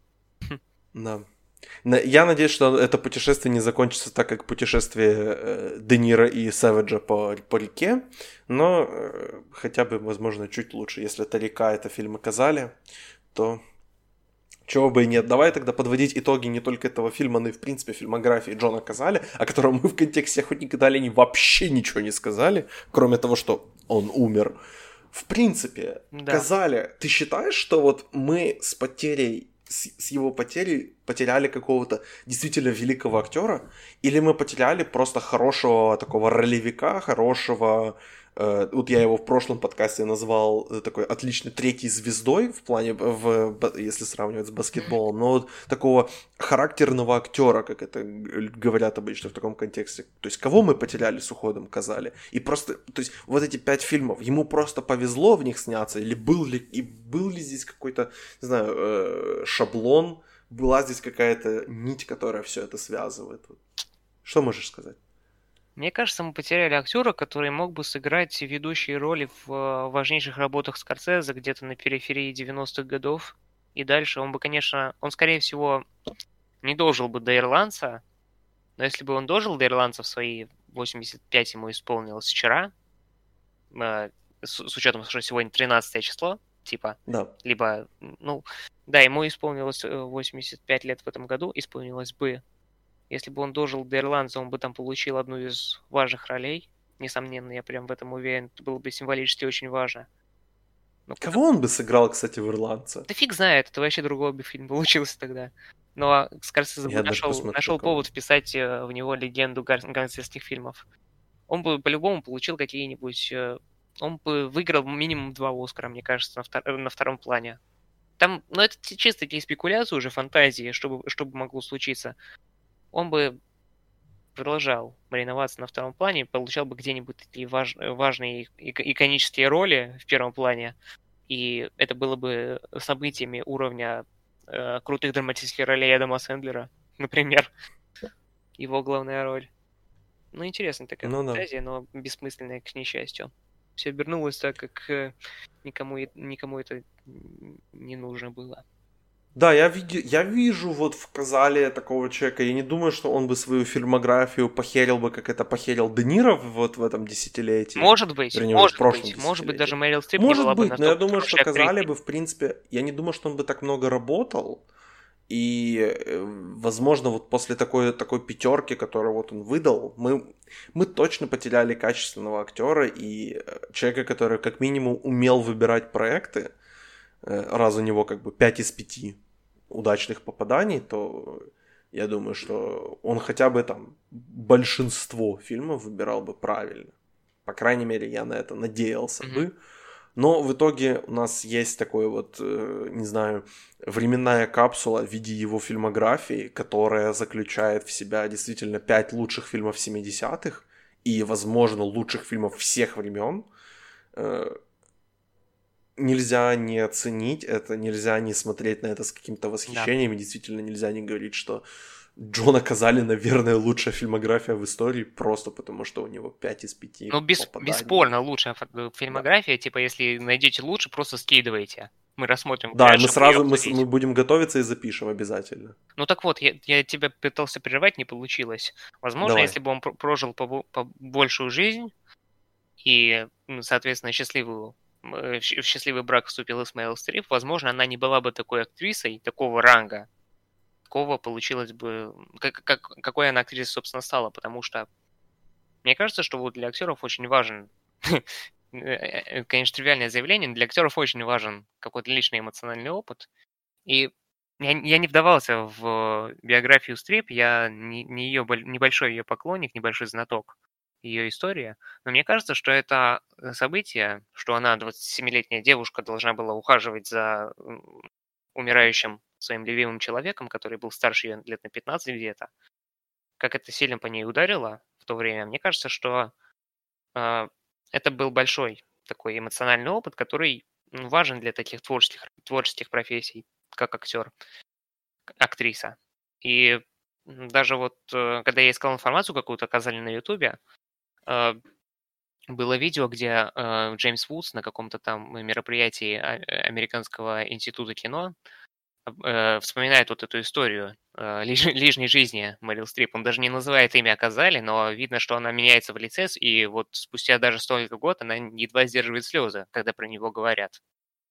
Да. Я надеюсь, что это путешествие не закончится так, как путешествие Де Ниро и Сэвиджа по, по реке, но э, хотя бы, возможно, чуть лучше. Если это река, это фильмы Казали, то чего бы и нет. Давай тогда подводить итоги не только этого фильма, но и, в принципе, фильмографии Джона Казали, о котором мы в контексте «Охотника до оленей» вообще ничего не сказали, кроме того, что он умер. В принципе, да. Казали, ты считаешь, что вот мы с потерей С, с его потерей потеряли какого-то действительно великого актера, или мы потеряли просто хорошего такого ролевика, хорошего, э, вот я его в прошлом подкасте назвал э, такой отличной третьей звездой в плане, в, если сравнивать с баскетболом, но вот такого характерного актера, как это говорят обычно в таком контексте. То есть кого мы потеряли с уходом Казали? И просто, то есть вот эти пять фильмов, ему просто повезло в них сняться, или был ли, и был ли здесь какой-то, не знаю, э, шаблон, была здесь какая-то нить, которая все это связывает? Что можешь сказать? Мне кажется, мы потеряли актера, который мог бы сыграть ведущие роли в важнейших работах Скорсезе где-то на периферии девяностых годов. И дальше он бы, конечно, он, скорее всего, не дожил бы до «Ирландца», но если бы он дожил до «Ирландца» в свои восемьдесят пять ему исполнилось вчера, с, с учетом, что сегодня тринадцатое число, типа, да. либо, ну, да, ему исполнилось восемьдесят пять лет в этом году, исполнилось бы. Если бы он дожил до «Ирландца», он бы там получил одну из важных ролей. Несомненно, я прям в этом уверен. Это было бы символически очень важно. Но кого он бы сыграл, кстати, в «Ирландце»? Да фиг знает, это вообще другой бы фильм получился тогда. Но Скорсезе бы нашел, нашел повод вписать в него легенду гангстерских фильмов. Он бы по-любому получил какие-нибудь... Он бы выиграл минимум два «Оскара», мне кажется, на, втор... на втором плане. Там, ну, это чисто такие спекуляции уже, фантазии, чтобы, чтобы могло случиться. Он бы продолжал мариноваться на втором плане, получал бы где-нибудь такие важ... важные иконические роли в первом плане, и это было бы событиями уровня э, крутых драматических ролей Адама Сэндлера, например, его главная роль. Ну, интересная такая ну, фантазия, да. Но бессмысленная, к несчастью. Все обернулось так, как э, никому, никому это не нужно было. Да, я, види, я вижу вот в Казали такого человека. Я не думаю, что он бы свою фильмографию похерил бы, как это похерил Де Ниро вот в этом десятилетии. Может быть, Вернее, может быть. Может быть, даже Мэрил Стрип может не была быть, бы но я думаю, что Казали бы, в принципе... Я не думаю, что он бы так много работал. И, э, возможно, вот после такой, такой пятерки, которую вот он выдал, мы, мы точно потеряли качественного актера и э, человека, который как минимум умел выбирать проекты, э, раз у него как бы пять из пяти удачных попаданий, то я думаю, что он хотя бы там большинство фильмов выбирал бы правильно. По крайней мере, я на это надеялся Мгм. бы. Но в итоге у нас есть такой вот, э, не знаю, временная капсула в виде его фильмографии, которая заключает в себя действительно пять лучших фильмов семидесятых и, возможно, лучших фильмов всех времен. Э, Нельзя не оценить это, нельзя не смотреть на это с каким-то Да. восхищением, и действительно нельзя не говорить, что Джона Казали, наверное, лучшая фильмография в истории, просто потому что у него пять из пяти Ну, без, попаданий. бесспорно лучшая фо- э, Да. фильмография. Типа, если найдете лучше, просто скидывайте. Мы рассмотрим в Да, и мы ближайшем сразу её мы, с- обсудить. мы будем готовиться и запишем обязательно. Ну так вот, я, я тебя пытался прервать, не получилось. Возможно, Давай. если бы он про- прожил побо- по- большую жизнь и, ну, соответственно, счастливую, м, э, в щ- в счастливый брак вступила с Мэрил Стрип, возможно, она не была бы такой актрисой, такого ранга, такого получилось бы, как, как, какой она актрисой, собственно, стала, потому что мне кажется, что вот для актеров очень важен, э, э, конечно, тривиальное заявление, но для актеров очень важен какой-то личный эмоциональный опыт. И я, я не вдавался в биографию Стрип, я не, не ее, небольшой ее поклонник, небольшой знаток ее истории, но мне кажется, что это э, событие, что она, двадцатисемилетняя девушка, должна была ухаживать за м, умирающим своим любимым человеком, который был старше ее лет на пятнадцать где-то, как это сильно по ней ударило в то время. Мне кажется, что а, это был большой такой эмоциональный опыт, который ну, важен для таких творческих, творческих профессий, как актер, актриса. И м, даже вот, э, когда я искал информацию какую-то, оказали на Ютубе, э, было видео, где э, Джеймс Вудс на каком-то там мероприятии а- э, Американского института кино э, вспоминает вот эту историю э, лиж- лишней жизни Мэрил Стрип. Он даже не называет имя Казали, но видно, что она меняется в лице, с- и вот спустя даже столько год она едва сдерживает слезы, когда про него говорят.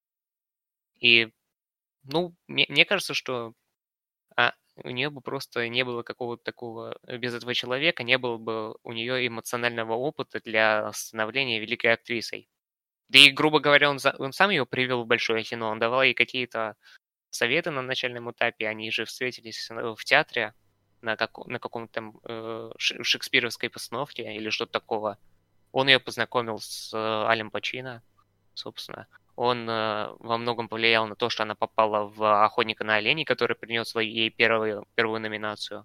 И, ну, мне, мне кажется, что а, у нее бы просто не было какого-то такого, э, без этого человека не было бы у нее эмоционального опыта для становления великой актрисой. Да и, грубо говоря, он, за- он сам ее привел в большое кино, он давал ей какие-то советы на начальном этапе, они же встретились э, в театре на, как, на каком-то там э, ш- шекспировской постановке или что-то такого. Он ее познакомил с э, Алем Пачино, собственно. Он э, во многом повлиял на то, что она попала в «Охотника на оленей», который принес ей первую, первую номинацию.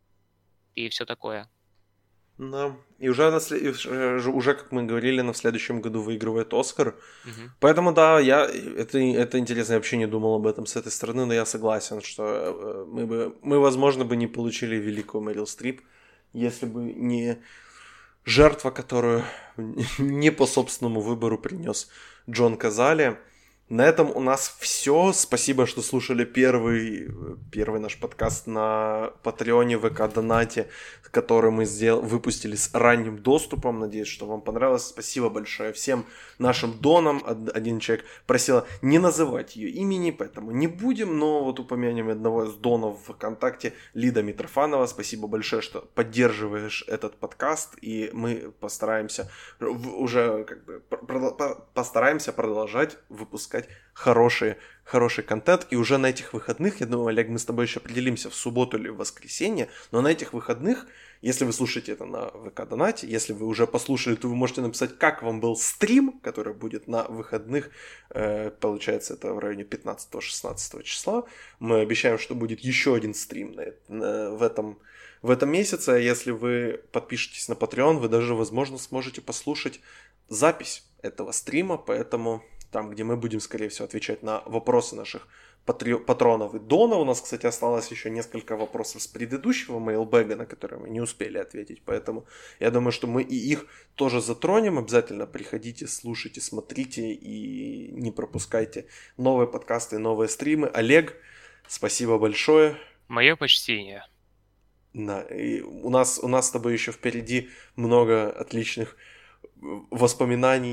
И все такое. Да. И уже, на сле- и уж- э, ж- уже, как мы говорили, на в следующем году выигрывает Оскар. Мгм. Поэтому, да, я, это, это интересно, я вообще не думал об этом с этой стороны, но я согласен, что э, мы бы, мы, возможно, бы не получили великую Мэрил Стрип, если бы не жертва, которую не по собственному выбору принес Джон Казали. На этом у нас все. Спасибо, что слушали первый, первый наш подкаст на Патреоне, ВК Донате, который мы сдел... выпустили с ранним доступом. Надеюсь, что вам понравилось. Спасибо большое всем нашим донам. Один человек просил не называть ее имени, поэтому не будем, но вот упомянем одного из донов в ВКонтакте, Лида Митрофанова. Спасибо большое, что поддерживаешь этот подкаст, и мы постараемся уже как бы постараемся продолжать выпускать хороший, хороший контент. И уже на этих выходных, я думаю, Олег, мы с тобой еще определимся, в субботу или в воскресенье, но на этих выходных, если вы слушаете это на ВК-донате, если вы уже послушали, то вы можете написать, как вам был стрим, который будет на выходных, э, получается, это в районе пятнадцатого-шестнадцатого числа. Мы обещаем, что будет еще один стрим на, на, в этом в этом месяце. Если вы подпишетесь на Patreon, вы даже, возможно, сможете послушать запись этого стрима, поэтому там, где мы будем, скорее всего, отвечать на вопросы наших патри... патронов и донов. У нас, кстати, осталось еще несколько вопросов с предыдущего мейлбэга, на которые мы не успели ответить, поэтому я думаю, что мы и их тоже затронем. Обязательно приходите, слушайте, смотрите и не пропускайте новые подкасты, новые стримы. Олег, спасибо большое. Мое почтение. Да, и у нас, у нас с тобой еще впереди много отличных воспоминаний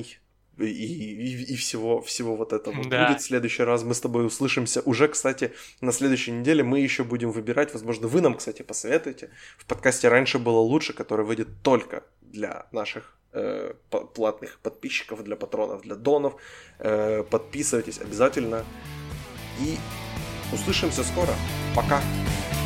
и, и, и всего, всего вот этого Да. будет. В следующий раз мы с тобой услышимся. Уже, кстати, на следующей неделе мы еще будем выбирать, возможно, вы нам, кстати, посоветуете. В подкасте «Раньше было лучше», который выйдет только для наших э, платных подписчиков, для патронов, для донов. Э, подписывайтесь обязательно. И услышимся скоро. Пока.